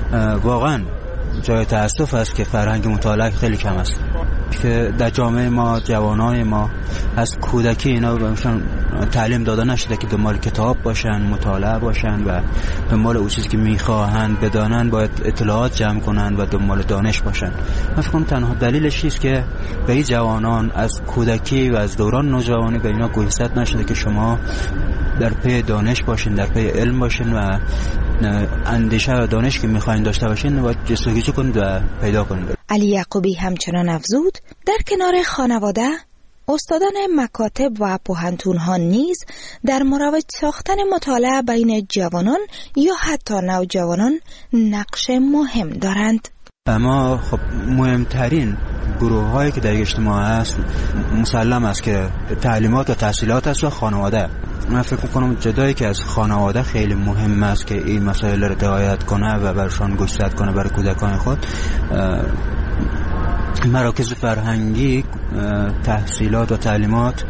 واقعا جای تأسف است که فرهنگ مطالعه خیلی کم است. که در جامعه ما جوانای ما از کودکی اینا بهشون تعلیم داده نشده که دنبال کتاب باشن، مطالعه باشن و دنبال اون چیزی که میخواهند بدانن باید اطلاعات جمع کنن و دنبال دانش باشن. من فکر کنم تنها دلیلش است که به این جوانان از کودکی و از دوران نوجوانی به اینا گوشزد نشده که شما در پی دانش باشین، در پی علم باشین و اندیشه و دانش که میخواین داشته باشین باید جستجو کنید و پیدا کنید. علی یعقوبی همچنان افزود در کنار خانواده استادان مکاتب و پوهنتون‌ها نیز در مروج ساختن مطالعه بین جوانان یا حتی نوجوانان نقش مهم دارند. اما خب مهمترین گروه هایی که در اجتماع هست مسلم است که تعلیمات و تحصیلات است و خانواده. من فکر میکنم جدایی که از خانواده خیلی مهم است که این مسائل را رعایت کنه و برشان گوشزد کنه برای کودکان خود. مراکز فرهنگی تحصیلات و تعلیمات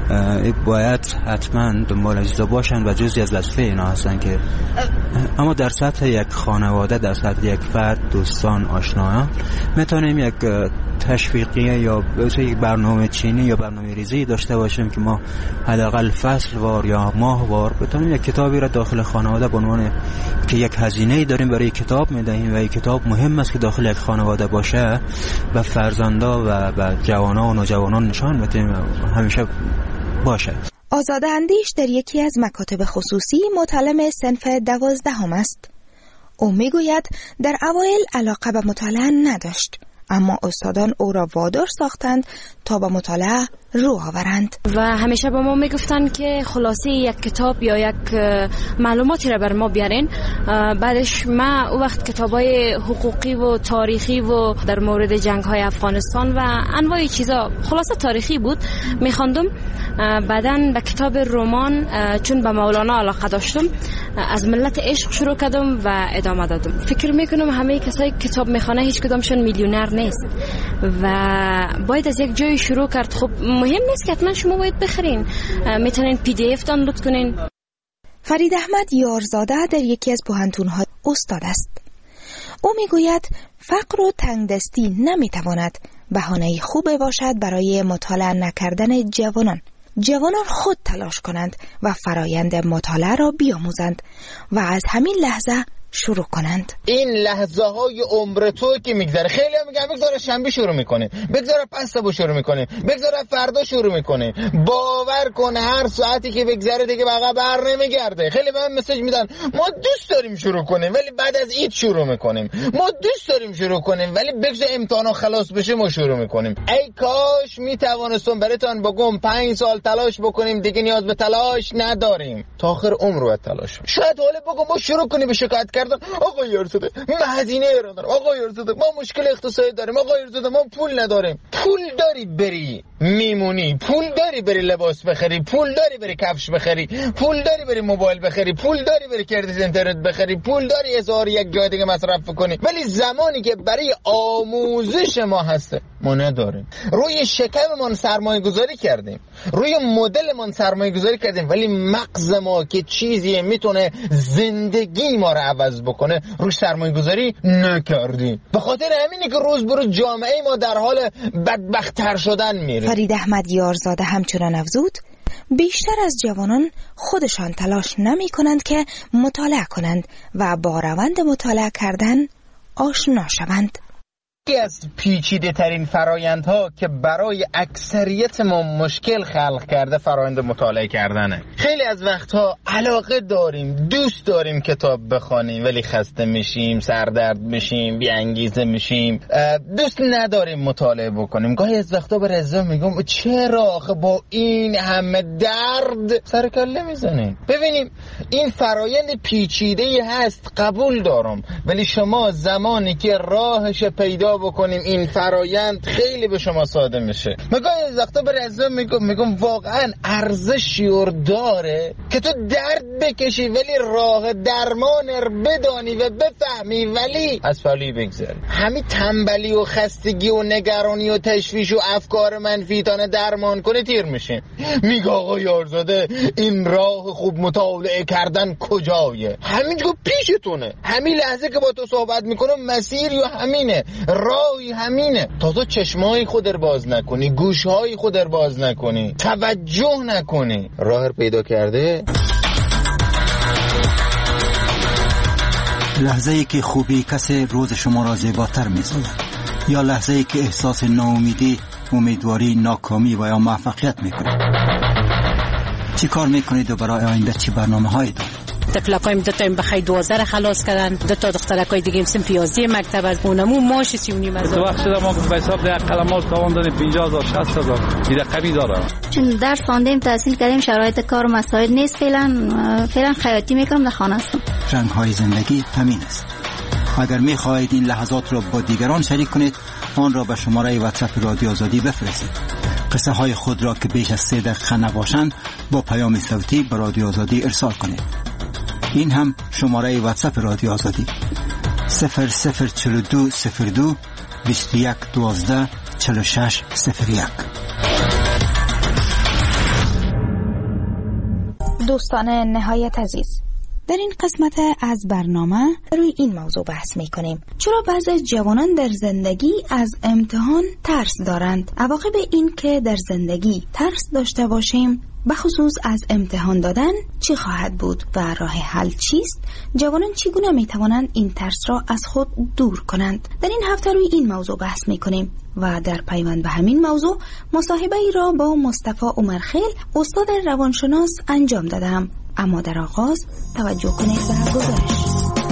باید حتما دنبال اجزا باشن و جزئی از وظیفه اینا هستن که اما در سطح یک خانواده، در سطح یک فرد، دوستان، آشنایان میتونیم یک تشویقیه یا یک برنامه چینی یا برنامه ریزی داشته باشیم که ما حداقل فصل وار یا ماه وار بتونیم یک کتابی را داخل خانواده به عنوان که یک هزینه‌ای داریم برای کتاب میدهیم و این کتاب مهم است که داخل یک خانواده باشه و فرزندا و جوانان و نوجوانان نشان بدیم همیشه باشه. آزاده اندیش در یکی از مکاتب خصوصی متعلم صنف 12 است. او میگوید در اوایل علاقه به مطالعه نداشت، اما استادان او را وادار ساختند تا به مطالعه رو آورند و همیشه به ما میگفتن که خلاصه یک کتاب یا یک معلوماتی را بر ما بیارین. بعدش ما او وقت کتابای حقوقی و تاریخی و در مورد جنگ‌های افغانستان و انواع چیزا خلاصه تاریخی بود میخواندم. بعدن به کتاب رمان چون به مولانا علاقه داشتم از ملت عشق شروع کردم و ادامه دادم. فکر میکنم همه کسایی که کتاب میخوانه هیچ کدامشون میلیونر نیست و باید از یک جای شروع کرد. خب مهم نیست که حتما شما باید بخرین، میتونین PDF دانلود کنین. فرید احمد یارزاده در یکی از پوهنتون‌ها استاد است. او میگوید فقر و تنگدستی نمیتواند بهانه خوبی باشد برای مطالعه نکردن جوانان. جوانان خود تلاش کنند و فرایند مطالعه را بیاموزند و از همین لحظه شروع کنند. این لحظه های عمر تو که میگذره، خیلی هم میگن بگذاره شنبه شروع میکنه، بگذاره پس صبح شروع میکنه، بگذاره فردا شروع میکنه. باور کن هر ساعتی که بگذره دیگه بقا بر نمیگرده. خیلی به من مسیج میدن ما دوست داریم شروع کنیم ولی بعد از عید شروع میکنیم، ما دوست داریم شروع کنیم ولی بگذار امتحانا خلاص بشه ما شروع میکنیم. ای کاش میتوانستم براتون بگم 5 سال تلاش بکنیم دیگه نیاز به تلاش نداریم، تا آخر عمر رو تلاش. شاید حالا بگم ما شروع کنیم به شکایت کردن، آقا یارزاده من هزینه رو دارم، آقا یارزاده ما مشکل اقتصادی داریم، آقا یارزاده ما پول نداریم. پول داری بری میمونی، پول داری بری لباس بخری، پول داری بری کفش بخری، پول داری بری موبایل بخری، پول داری بری کارت اینترنت بخری، پول داری هزار یک جای دیگه مصرف کنی. ولی زمانی که برای آموزش ما هسته ما نداریم. روی شکممون سرمایه گذاری کردیم، روی مدلمون سرمایه گذاری کردیم، ولی مغز ما که چیزی میتونه زندگی ما رو عوض بکنه روش سرمایه گذاری نکردیم. به خاطر همینه که روز به روز جامعه ما در حال بدبخت‌تر شدن میره. فرید احمد یارزاده همچنان افزود بیشتر از جوانان خودشان تلاش نمی کنند که مطالعه کنند و با روند مطالعه کردن آشنا شوند. یکی از پیچیده ترین فرایندها که برای اکثریت ما مشکل خلق کرده فرایند مطالعه کردنه. خیلی از وقتها علاقه داریم، دوست داریم کتاب بخوانیم ولی خسته میشیم، سردرد میشیم، بی انگیزه میشیم، دوست نداریم مطالعه بکنیم. گاهی از وقتا به رضا میگم چرا آخه با این همه درد سر کله میزنیم؟ ببینیم این فرایند پیچیده هست، قبول دارم، ولی شما زمانی که راهش پیدا بکنیم این فرایند خیلی به شما ساده میشه. مگه از وقتا به رضا میگم واقعا ارزشی داره که تو درد بکشی ولی راه درمان بدانی و بفهمی ولی از فعلی بگذاری. همین تنبلی و خستگی و نگرانی و تشویش و افکار منفی تانه درمان کنه تیر میشه. میگه آقا یارزاده این راه خوب مطالعه کردن کجایه؟ همینجا پیشتونه، همین لحظه که با تو صحبت میکنم مسیر یا همینه، راهی همینه تا تو چشمای خود رو باز نکنی، گوشهای خود رو باز نکنی، توجه نکنی. راه پیدا کرده. لحظه ای که خوبی کسی روز شما را زیباتر می سازد، یا لحظه ای که احساس ناامیدی، امیدواری، ناکامی و یا موفقیت می کنید. چی کار می کنید و برای آینده چی برنامه هایی دارید؟ تفلقایم دو تا بخای 12 خلاص کردن، دو تا دخترکای دیگه سن پیازی مکتب از اونمو ماش 39 تو وقت شده ما به حساب ده قلمات تمام دادیم 50000 60000 این رقمی داره. چون درس خواندیم تحصیل کردیم شرایط کار و مسائل نیست، فعلا خیاطی میکنم در خانه هستم. رنگ های زندگی همین است. اگر می خواهید این لحظات را با دیگران شریک کنید، آن را به شماره واتساپ رادیو آزادی بفرستید. قصه های خود را که بیش از 3 دقیقه نباشند با پیام صوتی به رادیو آزادی ارسال کنید. این هم شماره واتساپ رادیو آزادی 004202 2112 4601. دوستان نهایت عزیز، در این قسمت از برنامه روی این موضوع بحث می کنیم. چرا بعضی جوانان در زندگی از امتحان ترس دارند؟ عواقب این که در زندگی ترس داشته باشیم بخصوص از امتحان دادن چی خواهد بود و راه حل چیست؟ جوانان چگونه می توانند این ترس را از خود دور کنند؟ در این هفته روی این موضوع بحث می کنیم و در پیوند به همین موضوع مصاحبه ای را با مصطفی عمرخیل استاد روانشناس انجام دادم. اما در آغاز توجه کنید به گزارش.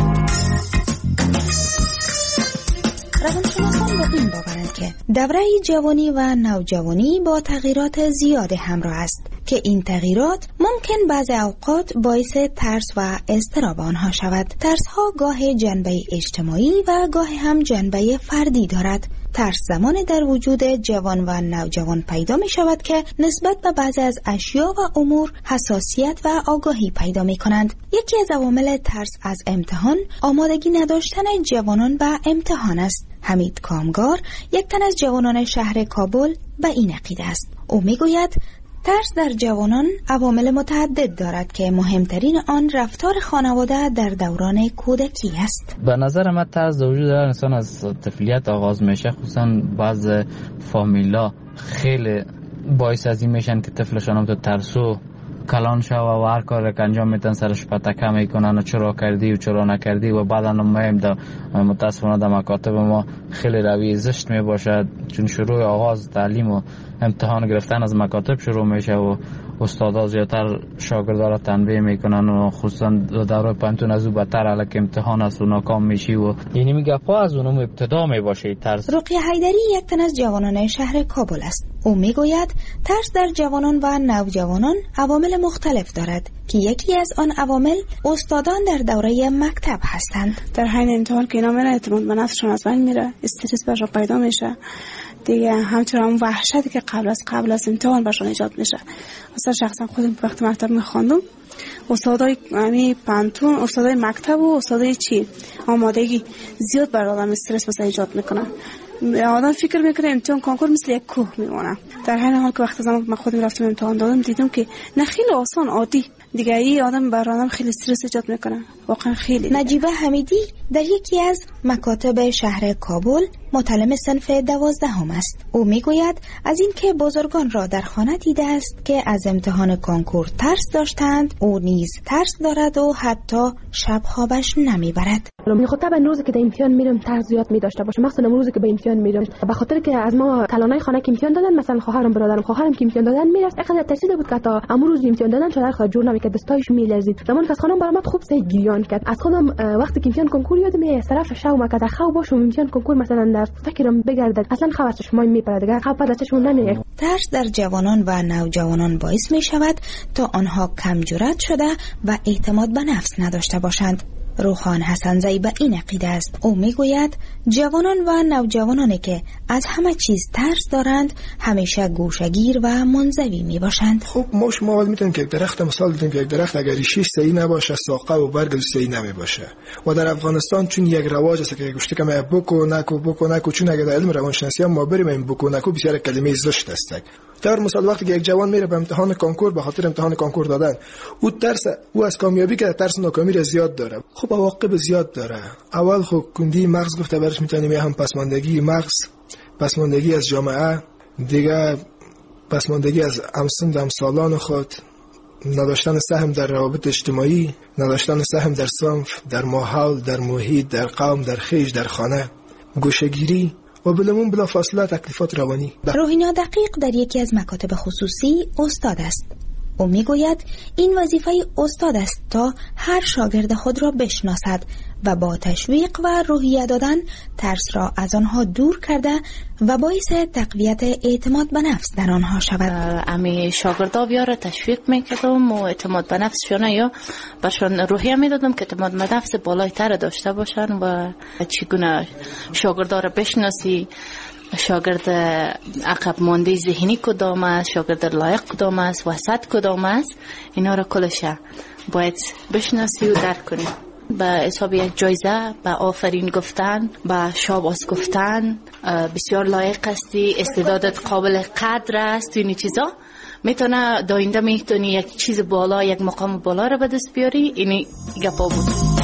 روانشناسان به این باورند که دوره جوانی و نوجوانی با تغییرات زیاد همراه است که این تغییرات ممکن بعضی اوقات باعث ترس و اضطراب آنها شود. ترس ها گاه جنبه اجتماعی و گاه هم جنبه فردی دارد. ترس زمان در وجود جوان و نوجوان پیدا می شود که نسبت به بعضی از اشیا و امور حساسیت و آگاهی پیدا می کنند. یکی از عوامل ترس از امتحان آمادگی نداشتن جوانان به امتحان است. حمید کامگار، یک تن از جوانان شهر کابل، به این عقیده است. او می گوید ترس در جوانان عوامل متعدد دارد که مهمترین آن رفتار خانواده در دوران کودکی است. به نظر من ترس در وجود انسان از طفولیت آغاز میشه، خصوصا بعض فامیلا خیلی باعث از این میشن که طفلشان هم تو ترسو کلان شوه و هر کار که انجام میتن سرش پتکه میکنن و چرا کردی و چرا نکردی و بعدا مهم در متاسفانه در مکاتب ما خیلی روی زشت میباشد، چون شروع آغاز تعلیم و امتحان گرفتن از مکاتب شروع میشه و استادا زیادتر شاگردا را تنبیه میکنن و خصوصا دوره پانتون از او بدتر الک امتحان است و ناکام میشی و یعنی میگه پا از اونم ابتدا میباشه ترس. رقیه حیدری یک تن از جوانان شهر کابل است. او میگوید ترس در جوانان و نوجوانان عوامل مختلف دارد که یکی از آن عوامل استادان در دوره مکتب هستند. در حین امتحان که اینا میره اعتماد به نفسشون از بین میره، استرس برشون پیدا میشه دیگه، همچنان اون وحشتی که قبل از امتحان برشون ایجاد میشه. مثلا شخصا خودم وقتی مکتب میخواندم استادای پانتون، استادای مکتب و استادای آمادگی زیاد بر آدم استرس مثلا ایجاد میکنن. آدم فکر میکنه امتحان کنکور مثل یک کوه میمونه، در حین حال که وقتی زمان من خودم رفتم امتحان دادم دیدم که نه، خیلی آسان عادی دیگه. این آدم بر آدم خیلی استرس ایجاد میکنه واقعا خیلی. نجیبه حمیدی در یکی از مکاتب شهر کابل متعلم صنف 12 است. او میگوید از این که بزرگان را در خانه دیده است که از امتحان کنکور ترس داشتند، او نیز ترس دارد و حتی شب خوابش نمیبرد. طبعا روزی که در امتحان میرم ترس زیاد میداشته باشه، مثلا روزی که به امتحان میرم به خاطر که از ما کلانای خانه که امتحان دادن، مثلا خواهرم برادرم که امتحان دادن میرفت، اینقدر ترسیده بود که تا امروز امتحان دادن شده خود جور نمیکرد، دستایش میلرزید. زمان که خانم برام خوب سه گریان کرد. از خودم وقتی که امتحان کنکور یادم میاد طرف شو مکد خو باشم امتحان کنکور مثلا در فکرم بگردد اصلا خبرش ما میپره دیگه خبر دستشون نمیاد. ترس در جوانان و نوجوانان باعث می شود تا آنها کم جرأت شده و اعتماد به نفس نداشته باشند. روحان حسنزی به این عقیده است. او میگوید جوانان و نوجوانانی که از همه چیز ترس دارند همیشه گوشه‌گیر و منزوی میباشند. خب ما شما میتونیم که یک درخت مثال بزنیم که یک درخت اگر ریشش صحیح نباشه ساقه و برگ صحیح نمیباشه. و در افغانستان چون یک رواج است که گفته که ما بکو نکو چون اگر در علم روانشناسی ما بریم این بکو نکو بسیار کلمه زشت است. در مثال وقتی که یک جوان میره به امتحان کنکور به خاطر امتحان کنکور دادن، او از کامیابی که ترس ناکامی را زیاد داره. خب عواقب زیاد داره. اول خب کندی مغز گفته برش میتونیم، هم پسماندگی مغز، پسماندگی از جامعه، دیگه پسماندگی از همسالان خود، نداشتن سهم در روابط اجتماعی، نداشتن سهم در صنف، در ماحول، در محیط، در قوم، در خیش، در خانه، گوشه‌گیری و بلا فاصله تکلیفات روانی. روحینا دقیق در یکی از مکاتب خصوصی استاد است. او میگوید این وظیفه استاد است تا هر شاگرد خود را بشناسد و با تشویق و روحیه دادن ترس را از آنها دور کرده و باعث تقویت اعتماد به نفس در آنها شود. امی شاگردا بیاره تشویق میکردم و اعتماد به نفسشون یا برشون روحیه میدادم که اعتماد به نفس بالایتر داشته باشن و چگونه شاگردا را بشناسی، شاگرد عقب مانده ذهنی کدام است، شاگرد لایق کدام است، وسط کدام است، اینا را کلش باید بشناسی و درک کنی. به حساب یک جایزه، به آفرین گفتن، به شاباس گفتن، بسیار لایق هستی، استعدادت قابل قدر است، اینی چیزا میتونه داینده میتونی یک چیز بالا، یک مقام بالا را به دست بیاری. اینی گپا بود.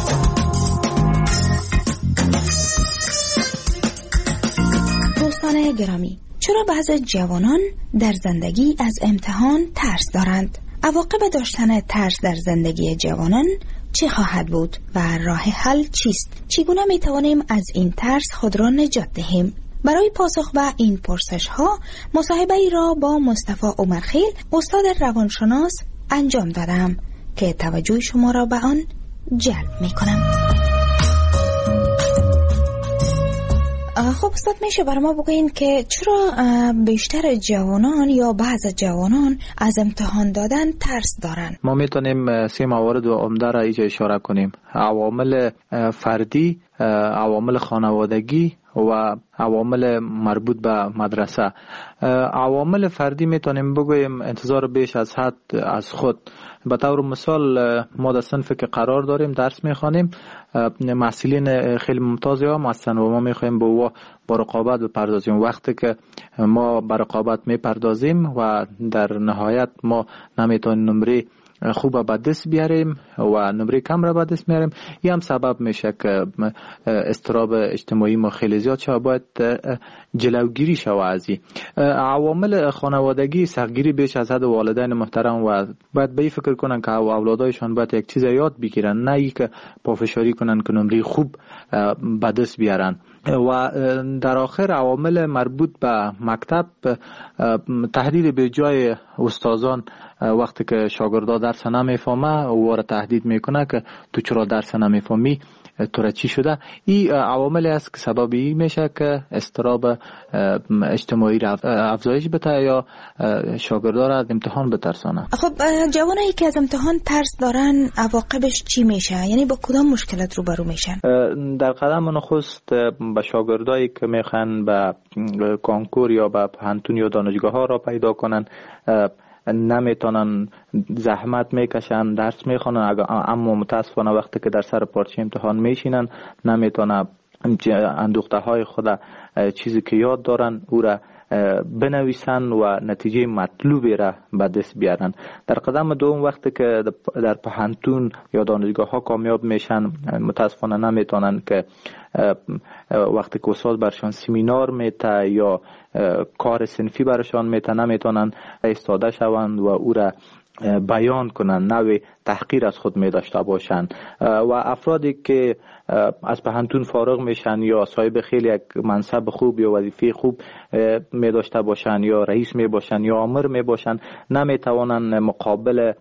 دوستان گرامی، چرا بعضی جوانان در زندگی از امتحان ترس دارند؟ عواقب داشتن ترس در زندگی جوانان چه خواهد بود و راه حل چیست؟ چگونه می توانیم از این ترس خود را نجات دهیم؟ برای پاسخ به این پرسش ها مصاحبه ای را با مصطفی عمرخیل، استاد روانشناس انجام دادم که توجه شما را به آن جلب می کنم. خب استاد، میشه برای ما بگوین که چرا بیشتر جوانان یا بعض جوانان از امتحان دادن ترس دارن؟ ما میتونیم 3 موارد عمده را اینجا اشاره کنیم: عوامل فردی، عوامل خانوادگی و عوامل مربوط به مدرسه. عوامل فردی میتونیم بگویم انتظار بیش از حد از خود. به طور مثال ما در صنفی که قرار داریم درس میخوانیم، محصلین خیلی ممتازی هم هستن و ما میخوایم با رقابت بپردازیم. وقتی که ما با رقابت میپردازیم و در نهایت ما نمیتونیم نمره خوب به دست بیاریم و نمره کم را به دست میاریم، این هم سبب میشه که اضطراب اجتماعی ما خیلی زیاد شده. باید جلوگیری شود از این عوامل خانوادگی. سختگیری بیش از حد والدین محترم و باید به این فکر کنن که اولادایشان باید یک چیز یاد بگیرن، نه ای که پافشاری کنن که نمره خوب به دست بیارن. و در آخر عوامل مربوط به مکتب، تهدید به جای استادان وقتی که شاگردا درس نمیفهمه او را تهدید میکنه که تو چرا درس نمیفهمی، تو را چی شده. این عواملی است که سبب این میشه که اضطراب اجتماعی را افزایش بده یا شاگردا را از امتحان بترسانه. خب جوانایی که از امتحان ترس دارن عواقبش چی میشه؟ یعنی با کدام مشکلات روبرو میشن؟ در قدم نخست به شاگردایی که میخوان به کنکور یا به پانتون یا دانشگاه ها را پیدا کنن، نمیتونن، زحمت میکشن، درس میخونن، اما متاسفانه وقتی که در سر پارچه امتحان میشینن نمیتونن اندوخته های خود چیزی که یاد دارن او را بنویسن و نتیجه مطلوبی را به دست بیارن. در قدم دوم وقتی که در پانتون یا دانشگاه ها کامیاب میشن، متاسفانه نمیتونن که وقتی که استاد برشان سمینار میته یا کار صنفی برشان میته نمیتونن ایستاده شوند و او را بیان کنن، نوع تحقیر از خود می داشته باشن. و افرادی که از پانتون فارغ میشن یا صاحب خیلی یک منصب خوب یا وظیفه خوب می داشته باشن یا رئیس می باشن یا آمر می باشن، نمی توانن مقابل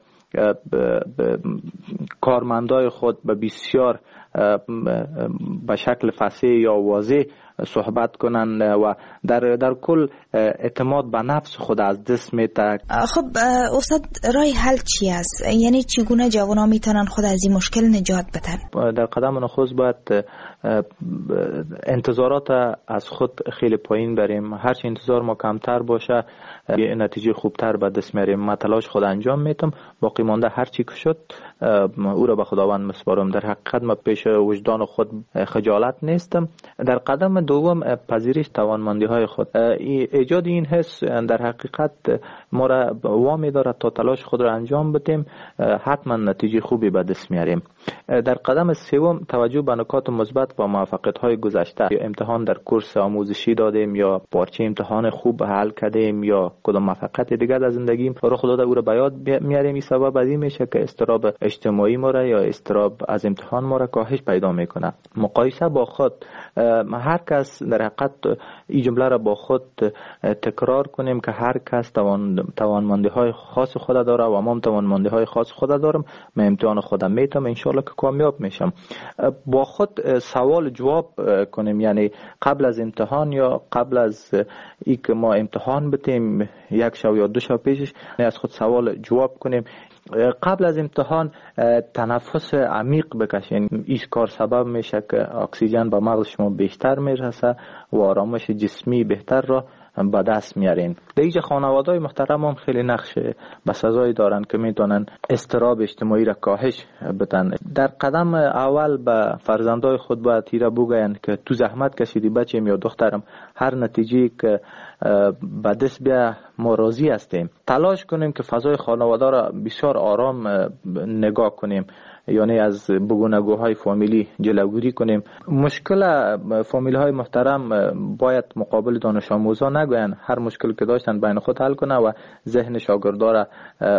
کارمندای خود به بسیار به شکل فصیح یا واضح صحبت کنن و در کل اعتماد به نفس خود از دست میده. خب استاد، راه حل چی است؟ یعنی چگونه جوانان میتونن خود از این مشکل نجات بدن؟ در قدم نخست باید انتظارات از خود خیلی پایین بریم. هرچی انتظار ما کمتر باشه نتیجه خوبتر به دست میاریم. من تلاش خود انجام میتم، باقی مانده هر چی که شد او را به خداوند مسپارم. در حقیقت من پیش وجدان خود خجالت نیستم. در قدم دوم پذیرش توانمندی های خود. ایجاد این حس در حقیقت ما را وامی دارد تا تلاش خود را انجام بدیم، حتما نتیجه خوبی به دست میاریم. در قدم سوم توجه به نکات مثبت و موفقیت های گذشته، یا امتحان در کورس آموزشی دادیم یا پارچه امتحان خوب حل کردیم یا کدام موفقیت دیگر در زندگیم رخ داده او را به یاد میاریم. این سبب از این میشه که اضطراب اجتماعی ما را یا اضطراب از امتحان ما را کاهش پیدا میکنه. مقایسه با خود، هر کس در حقیقت این جمله را با خود تکرار کنیم که هر کس توانمندی های خاص خود داره و ما توانمندی های خاص خود دارم. من امتحان خودم میتم، ان شاء الله که کامیاب میشم. با خود سوال جواب کنیم، یعنی قبل از امتحان یا قبل از ای که ما امتحان بتیم یک شب یا دو شب پیشش از خود سوال جواب کنیم. قبل از امتحان تنفس عمیق بکشین. این کار سبب میشه که اکسیژن به مغز شما بیشتر میرسه و آرامش جسمی بهتر را به دست میارین. در اینجا خانواده‌های محترم هم خیلی نقش بسزایی دارن که میتونن اضطراب اجتماعی را کاهش بدن. در قدم اول به فرزندای خود باید تیره بگوین که تو زحمت کشیدی بچه‌م یا دخترم، هر نتیجه که به دست بیا ما راضی هستیم. تلاش کنیم که فضای خانواده را بسیار آرام نگاه کنیم، یعنی از بگونگوهای فامیلی جلوگیری کنیم. مشکل فامیلی های محترم باید مقابل دانش آموزان نگوین، هر مشکل که داشتن بین خود حل کنه و ذهن شاگردا را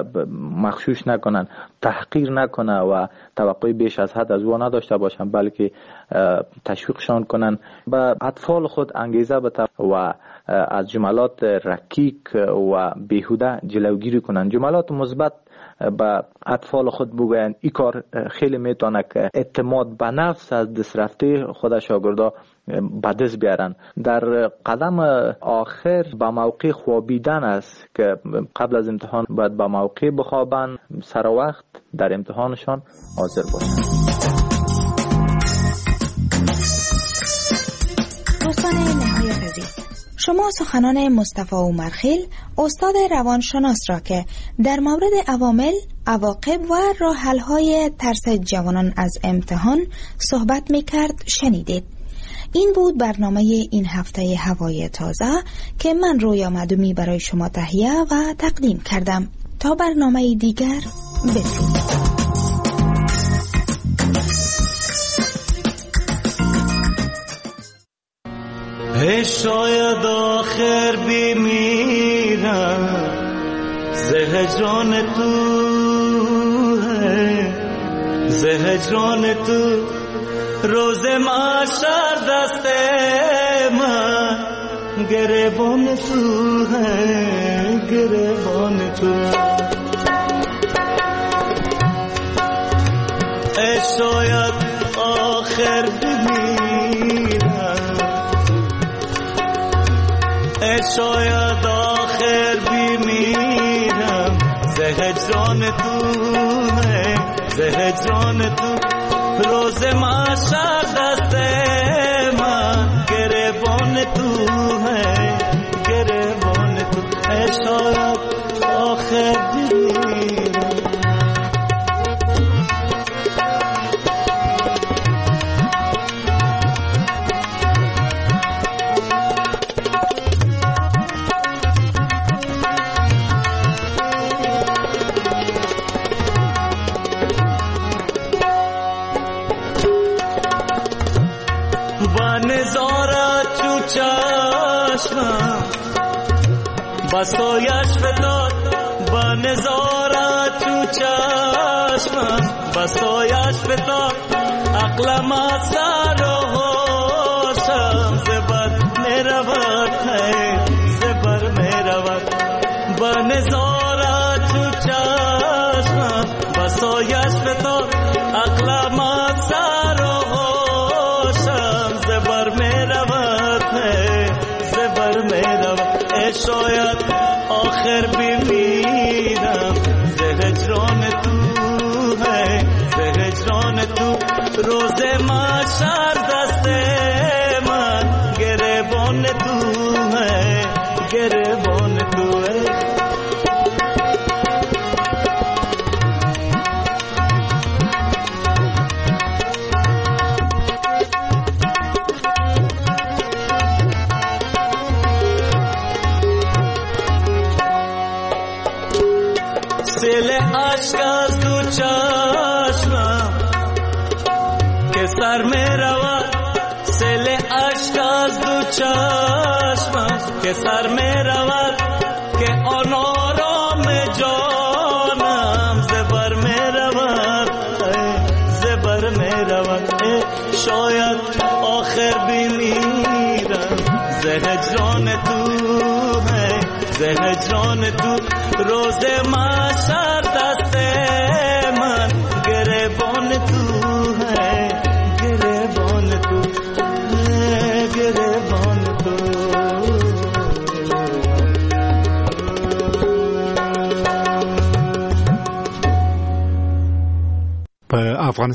مغشوش نکنن، تحقیر نکنه و توقع بیش از حد از او نداشته باشن، بلکه تشویقشان کنن، به اطفال خود انگیزه بده و از جملات رکیک و بیهوده جلوگیری کنن. جملات مثبت به اطفال خود بگوین. این کار خیلی میتونه که اعتماد به نفس از دست رفته خود شاگردا به دست بیارن. در قدم آخر به موقع خوابیدن است که قبل از امتحان باید به موقع بخوابن، سر وقت در امتحانشان حاضر باشن. دوستان نهایی عزیز، شما سخنان مصطفی عمرخیل، استاد روانشناس را که در مورد عوامل، عواقب و راه حل‌های ترس جوانان از امتحان صحبت می‌کرد شنیدید. این بود برنامه این هفته هوای تازه که من رویا معدومی برای شما تهیه و تقدیم کردم. تا برنامه دیگر، بدرود. شاید آخر بمیرم زهجان تو ہے، زهجان تو روز محشر دست من گریبان تو ہے، گریبان تو. شاید آخر بمیرم، شاید آخر بمیرم زهجان تو ہے، زهجان تو روز محشر دست من گریبان تو ہے، گریبان تو. شاید آخر بمیرم. بسایش فتاد با نظارت تو چشمم، بسایش فتاد عقلم از سر و هوشم، زبر میرود ہے، زبر میرود با نظارت تو چشمم، بسایش فتاد عقلم از سر و هوشم، زبر میرود ہے، زبر میرود. شاید آخر بمیرم زهجان تو ہے، زهجان تو روز محشر دست من گریبان تو ہے، گریبان تو ہے. سر می رود سیل عشق از دو چشمم که سر می رود که آن آرام جانم زبر می رود زبر می رود شاید آخر بمیرم ز هجران تو ز هجران تو روز محشر دست من گریبان تو